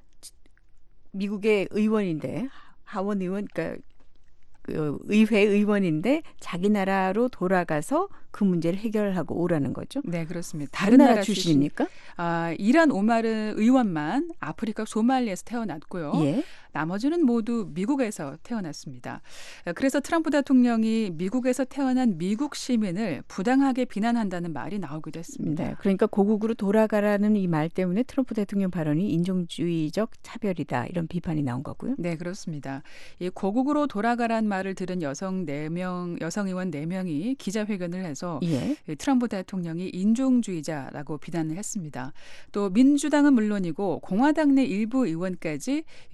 미국의 의원인데 하원 의원, 그러니까 의회 의원인데 자기 나라로 돌아가서 그 문제를 해결하고 오라는 거죠? 네, 그렇습니다. 다른 나라 출신입니까? 이란 오마르 의원만 아프리카 소말리에서 태어났고요. 예. 나머지는 모두 미국에서 태어났습니다. 그래서 트럼프 대통령이 미국에서 태어난 미국 시민을 부당하게 비난한다는 말이 나오기도 했습니다. 네, 그러니까 고국으로 돌아가라는 이 말 때문에 트럼프 대통령 발언이 인종주의적 차별이다 이런 비판이 나온 거고요. 네, 그렇습니다. 이 고국으로 돌아가란 말을 들은 여성 의원 4명이 기자회견을 해서 예. 트럼프 대통령이 인종주의자라고 비난을 했습니다. 또 민주당은 물론이고 공화당 내 일부 의원까지 트럼프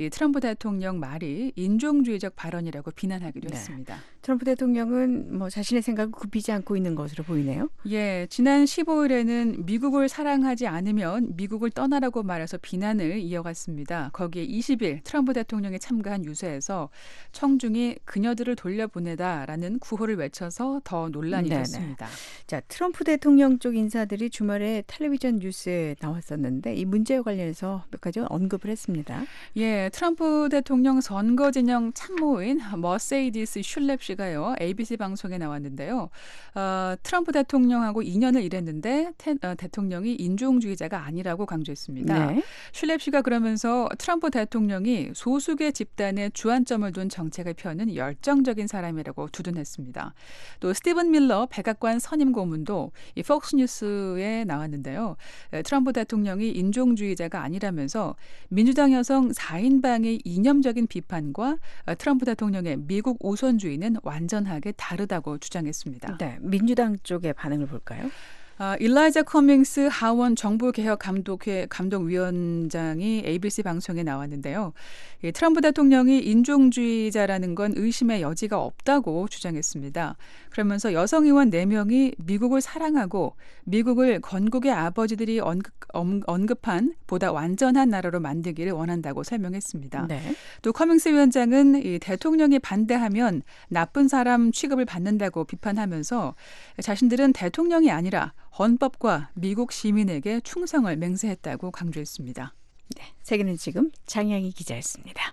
대통령 말이 인종주의적 발언이라고 비난하기도 네. 했습니다. 트럼프 대통령은 뭐 자신의 생각을 굽히지 않고 있는 것으로 보이네요. 예, 지난 15일에는 미국을 사랑하지 않으면 미국을 떠나라고 말해서 비난을 이어갔습니다. 거기에 20일 트럼프 대통령이 참가한 유세에서 청중이 그녀들을 돌려보내다라는 구호를 외쳐서 더 논란이 네네. 됐습니다. 자, 트럼프 대통령 쪽 인사들이 주말에 텔레비전 뉴스에 나왔었는데 이 문제와 관련해서 몇 가지 언급을 했습니다. 예, 트럼프 대통령 선거 진영 참모인 머세이디스 슐랩 씨가요, ABC 방송에 나왔는데요. 트럼프 대통령하고 2년을 일했는데 대통령이 인종주의자가 아니라고 강조했습니다. 네. 슐랩 씨가 그러면서 트럼프 대통령이 소수의 집단에 주안점을 둔 정책을 펴는 열정적인 사람이라고 두둔했습니다. 또 스티븐 밀러 백악관 선임 고문도 이 폭스뉴스에 나왔는데요. 트럼프 대통령이 인종주의자가 아니라면서 민주당 여성 4인방의 이념적인 비판과 트럼프 대통령의 미국 우선주의는 완전하게 다르다고 주장했습니다. 네, 민주당 쪽의 반응을 볼까요? 일라이자 커밍스 하원 정부개혁 감독위원장이 ABC 방송에 나왔는데요. 트럼프 대통령이 인종주의자라는 건 의심의 여지가 없다고 주장했습니다. 그러면서 여성 의원 4명이 미국을 사랑하고 미국을 건국의 아버지들이 언급한 보다 완전한 나라로 만들기를 원한다고 설명했습니다. 네. 또 커밍스 위원장은 이 대통령이 반대하면 나쁜 사람 취급을 받는다고 비판하면서 자신들은 대통령이 아니라 헌법과 미국 시민에게 충성을 맹세했다고 강조했습니다. 네, 세계는 지금 장양희 기자였습니다.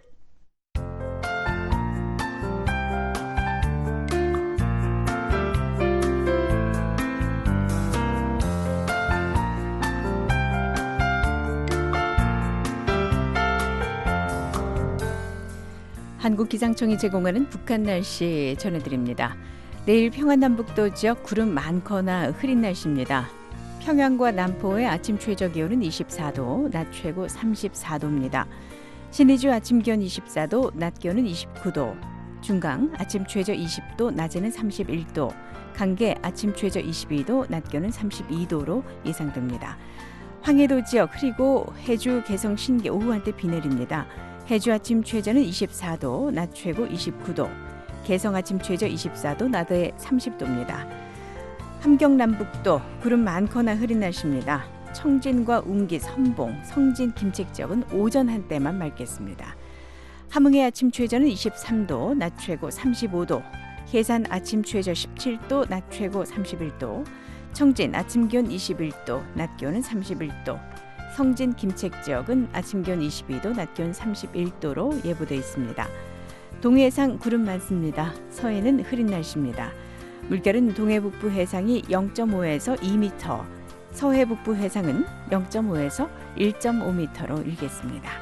한국기상청이 제공하는 북한 날씨 전해드립니다. 내일 평안남북도 지역 구름 많거나 흐린 날씨입니다. 평양과 남포의 아침 최저 기온은 24도, 낮 최고 34도입니다. 신의주 아침 기온 24도, 낮 기온은 29도. 중강 아침 최저 20도, 낮에는 31도. 강계 아침 최저 22도, 낮 기온은 32도로 예상됩니다. 황해도 지역 흐리고 해주 개성 신계 오후 한때 비 내립니다. 해주 아침 최저는 24도, 낮 최고 29도. 개성 아침 최저 24도, 낮에 30도입니다. 함경 남북도 구름 많거나 흐린 날씨입니다. 청진과 운기, 선봉, 성진, 김책 지역은 오전 한때만 맑겠습니다. 함흥의 아침 최저는 23도, 낮 최고 35도. 해산 아침 최저 17도, 낮 최고 31도. 청진 아침 기온 21도, 낮 기온은 31도. 성진, 김책 지역은 아침 기온 22도, 낮 기온 31도로 예보돼 있습니다. 동해상 구름 많습니다. 서해는 흐린 날씨입니다. 물결은 동해북부 해상이 0.5에서 2m, 서해북부 해상은 0.5에서 1.5m로 일겠습니다.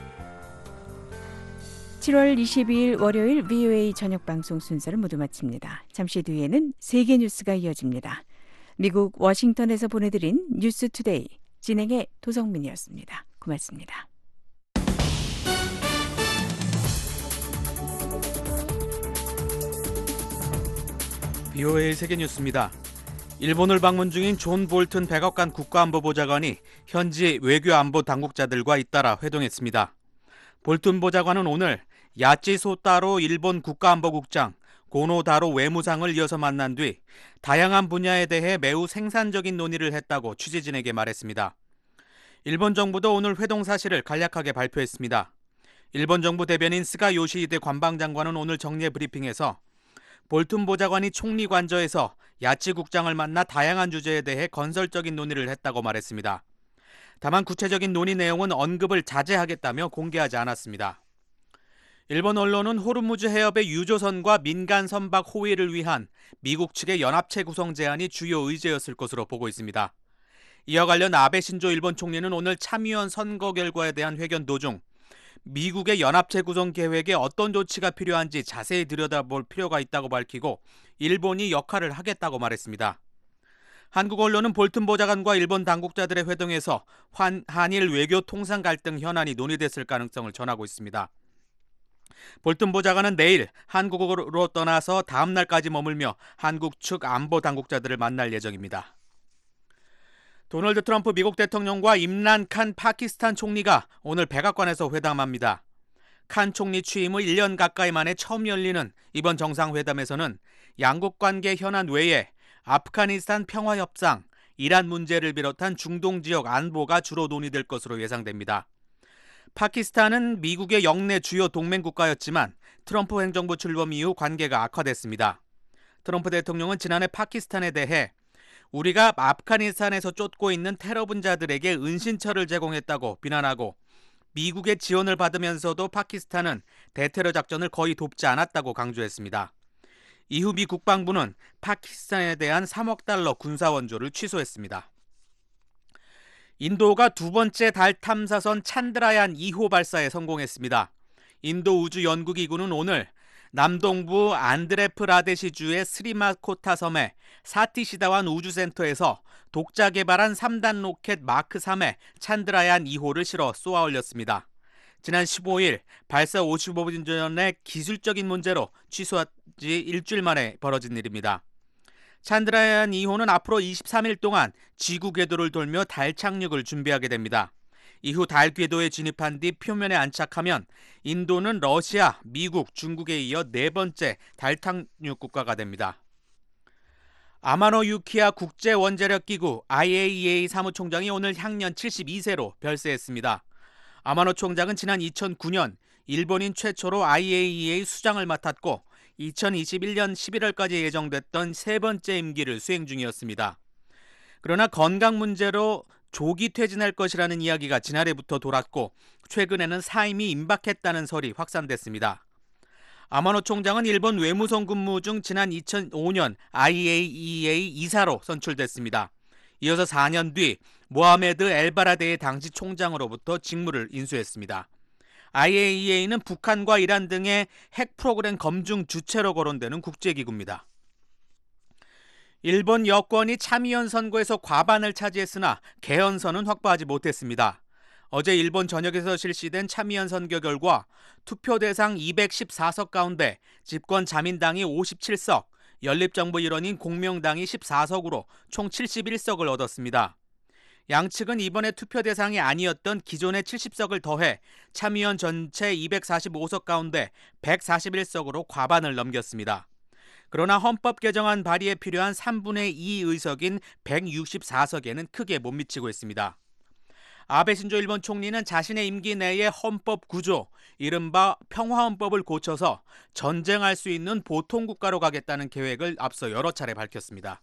7월 22일 월요일 VOA 저녁 방송 순서를 모두 마칩니다. 잠시 뒤에는 세계 뉴스가 이어집니다. 미국 워싱턴에서 보내드린 뉴스 투데이 진행의 도성민이었습니다. 고맙습니다. VOA 세계뉴스입니다. 일본을 방문 중인 존 볼튼 백악관 국가안보보좌관이 현지 외교안보 당국자들과 잇따라 회동했습니다. 볼튼 보좌관은 오늘 야치 소타로 일본 국가안보국장, 고노다로 외무상을 이어서 만난 뒤 다양한 분야에 대해 매우 생산적인 논의를 했다고 취재진에게 말했습니다. 일본 정부도 오늘 회동 사실을 간략하게 발표했습니다. 일본 정부 대변인 스가 요시히데 관방장관은 오늘 정례 브리핑에서 볼튼 보좌관이 총리 관저에서 야치 국장을 만나 다양한 주제에 대해 건설적인 논의를 했다고 말했습니다. 다만 구체적인 논의 내용은 언급을 자제하겠다며 공개하지 않았습니다. 일본 언론은 호르무즈 해협의 유조선과 민간 선박 호위를 위한 미국 측의 연합체 구성 제안이 주요 의제였을 것으로 보고 있습니다. 이와 관련 아베 신조 일본 총리는 오늘 참의원 선거 결과에 대한 회견 도중 미국의 연합체 구성 계획에 어떤 조치가 필요한지 자세히 들여다볼 필요가 있다고 밝히고 일본이 역할을 하겠다고 말했습니다. 한국 언론은 볼튼 보좌관과 일본 당국자들의 회동에서 한일 외교 통상 갈등 현안이 논의됐을 가능성을 전하고 있습니다. 볼튼 보좌관은 내일 한국으로 떠나서 다음 날까지 머물며 한국 측 안보 당국자들을 만날 예정입니다. 도널드 트럼프 미국 대통령과 임란 칸 파키스탄 총리가 오늘 백악관에서 회담합니다. 칸 총리 취임 후 1년 가까이 만에 처음 열리는 이번 정상회담에서는 양국 관계 현안 외에 아프가니스탄 평화협상, 이란 문제를 비롯한 중동 지역 안보가 주로 논의될 것으로 예상됩니다. 파키스탄은 미국의 영내 주요 동맹 국가였지만 트럼프 행정부 출범 이후 관계가 악화됐습니다. 트럼프 대통령은 지난해 파키스탄에 대해 우리가 아프가니스탄에서 쫓고 있는 테러 분자들에게 은신처를 제공했다고 비난하고 미국의 지원을 받으면서도 파키스탄은 대테러 작전을 거의 돕지 않았다고 강조했습니다. 이후 미 국방부는 파키스탄에 대한 3억 달러 군사 원조를 취소했습니다. 인도가 두 번째 달 탐사선 찬드라얀 2호 발사에 성공했습니다. 인도 우주연구기구는 오늘 남동부 안드레프라데시주의 스리마코타 섬의 사티시다완 우주센터에서 독자 개발한 3단 로켓 마크 3의 찬드라얀 2호를 실어 쏘아 올렸습니다. 지난 15일 발사 55분 전에 기술적인 문제로 취소한 지 일주일 만에 벌어진 일입니다. 찬드라얀 2호는 앞으로 23일 동안 지구 궤도를 돌며 달 착륙을 준비하게 됩니다. 이후 달 궤도에 진입한 뒤 표면에 안착하면 인도는 러시아, 미국, 중국에 이어 네 번째 달 착륙 국가가 됩니다. 아마노 유키야 국제원자력기구 IAEA 사무총장이 오늘 향년 72세로 별세했습니다. 아마노 총장은 지난 2009년 일본인 최초로 IAEA 수장을 맡았고 2021년 11월까지 예정됐던 세 번째 임기를 수행 중이었습니다. 그러나 건강 문제로 조기 퇴진할 것이라는 이야기가 지난해부터 돌았고 최근에는 사임이 임박했다는 설이 확산됐습니다. 아마노 총장은 일본 외무성 근무 중 지난 2005년 IAEA 이사로 선출됐습니다. 이어서 4년 뒤 모하메드 엘바라데의 당시 총장으로부터 직무를 인수했습니다. IAEA는 북한과 이란 등의 핵 프로그램 검증 주체로 거론되는 국제기구입니다. 일본 여권이 참의원 선거에서 과반을 차지했으나 개헌선은 확보하지 못했습니다. 어제 일본 전역에서 실시된 참의원 선거 결과 투표 대상 214석 가운데 집권 자민당이 57석, 연립정부 일원인 공명당이 14석으로 총 71석을 얻었습니다. 양측은 이번에 투표 대상이 아니었던 기존의 70석을 더해 참의원 전체 245석 가운데 141석으로 과반을 넘겼습니다. 그러나 헌법 개정안 발의에 필요한 3분의 2 의석인 164석에는 크게 못 미치고 있습니다. 아베 신조 일본 총리는 자신의 임기 내에 헌법 구조, 이른바 평화헌법을 고쳐서 전쟁할 수 있는 보통국가로 가겠다는 계획을 앞서 여러 차례 밝혔습니다.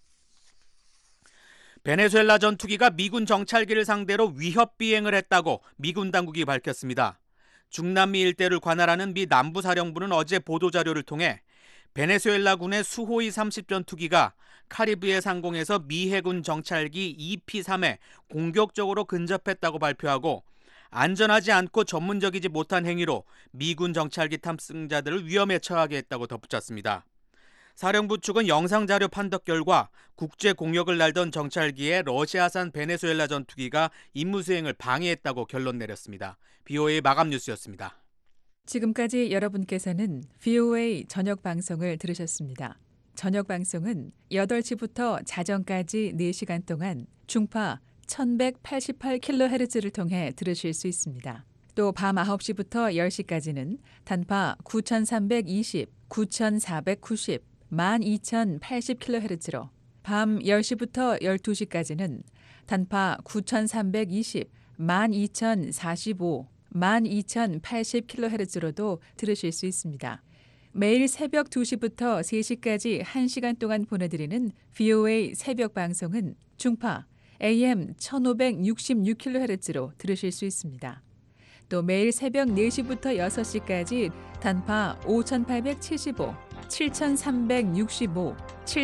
베네수엘라 전투기가 미군 정찰기를 상대로 위협 비행을 했다고 미군 당국이 밝혔습니다. 중남미 일대를 관할하는 미 남부사령부는 어제 보도자료를 통해 베네수엘라군의 수호이 30 전투기가 카리브해 상공에서 미 해군 정찰기 EP-3에 공격적으로 근접했다고 발표하고 안전하지 않고 전문적이지 못한 행위로 미군 정찰기 탑승자들을 위험에 처하게 했다고 덧붙였습니다. 사령부 측은 영상자료 판독 결과 국제 공역을 날던 정찰기에 러시아산 베네수엘라 전투기가 임무 수행을 방해했다고 결론 내렸습니다. BOA 마감 뉴스였습니다. 지금까지 여러분께서는 VOA 저녁 방송을 들으셨습니다. 저녁 방송은 8시부터 자정까지 4시간 동안 중파 1188kHz를 통해 들으실 수 있습니다. 또 밤 9시부터 10시까지는 단파 9320, 9490, 12080kHz로 밤 10시부터 12시까지는 단파 9320, 12045, 12080kHz로도 들으실 수 있습니다. 매일 새벽 2시부터 3시까지 1시간 동안 보내드리는 VOA 새벽 방송은 중파 AM 1566kHz로 들으실 수 있습니다. 또 매일 새벽 4시부터 6시까지 단파 5875, 7365,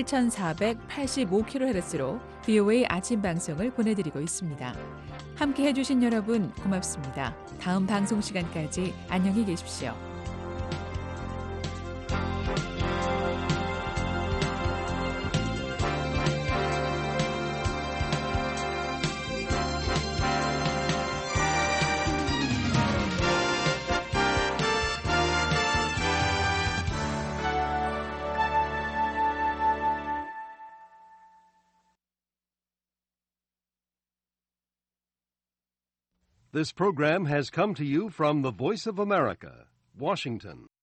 7485kHz로 VOA 아침 방송을 보내드리고 있습니다. 함께 해주신 여러분 고맙습니다. 다음 방송 시간까지 안녕히 계십시오. This program has come to you from the Voice of America, Washington.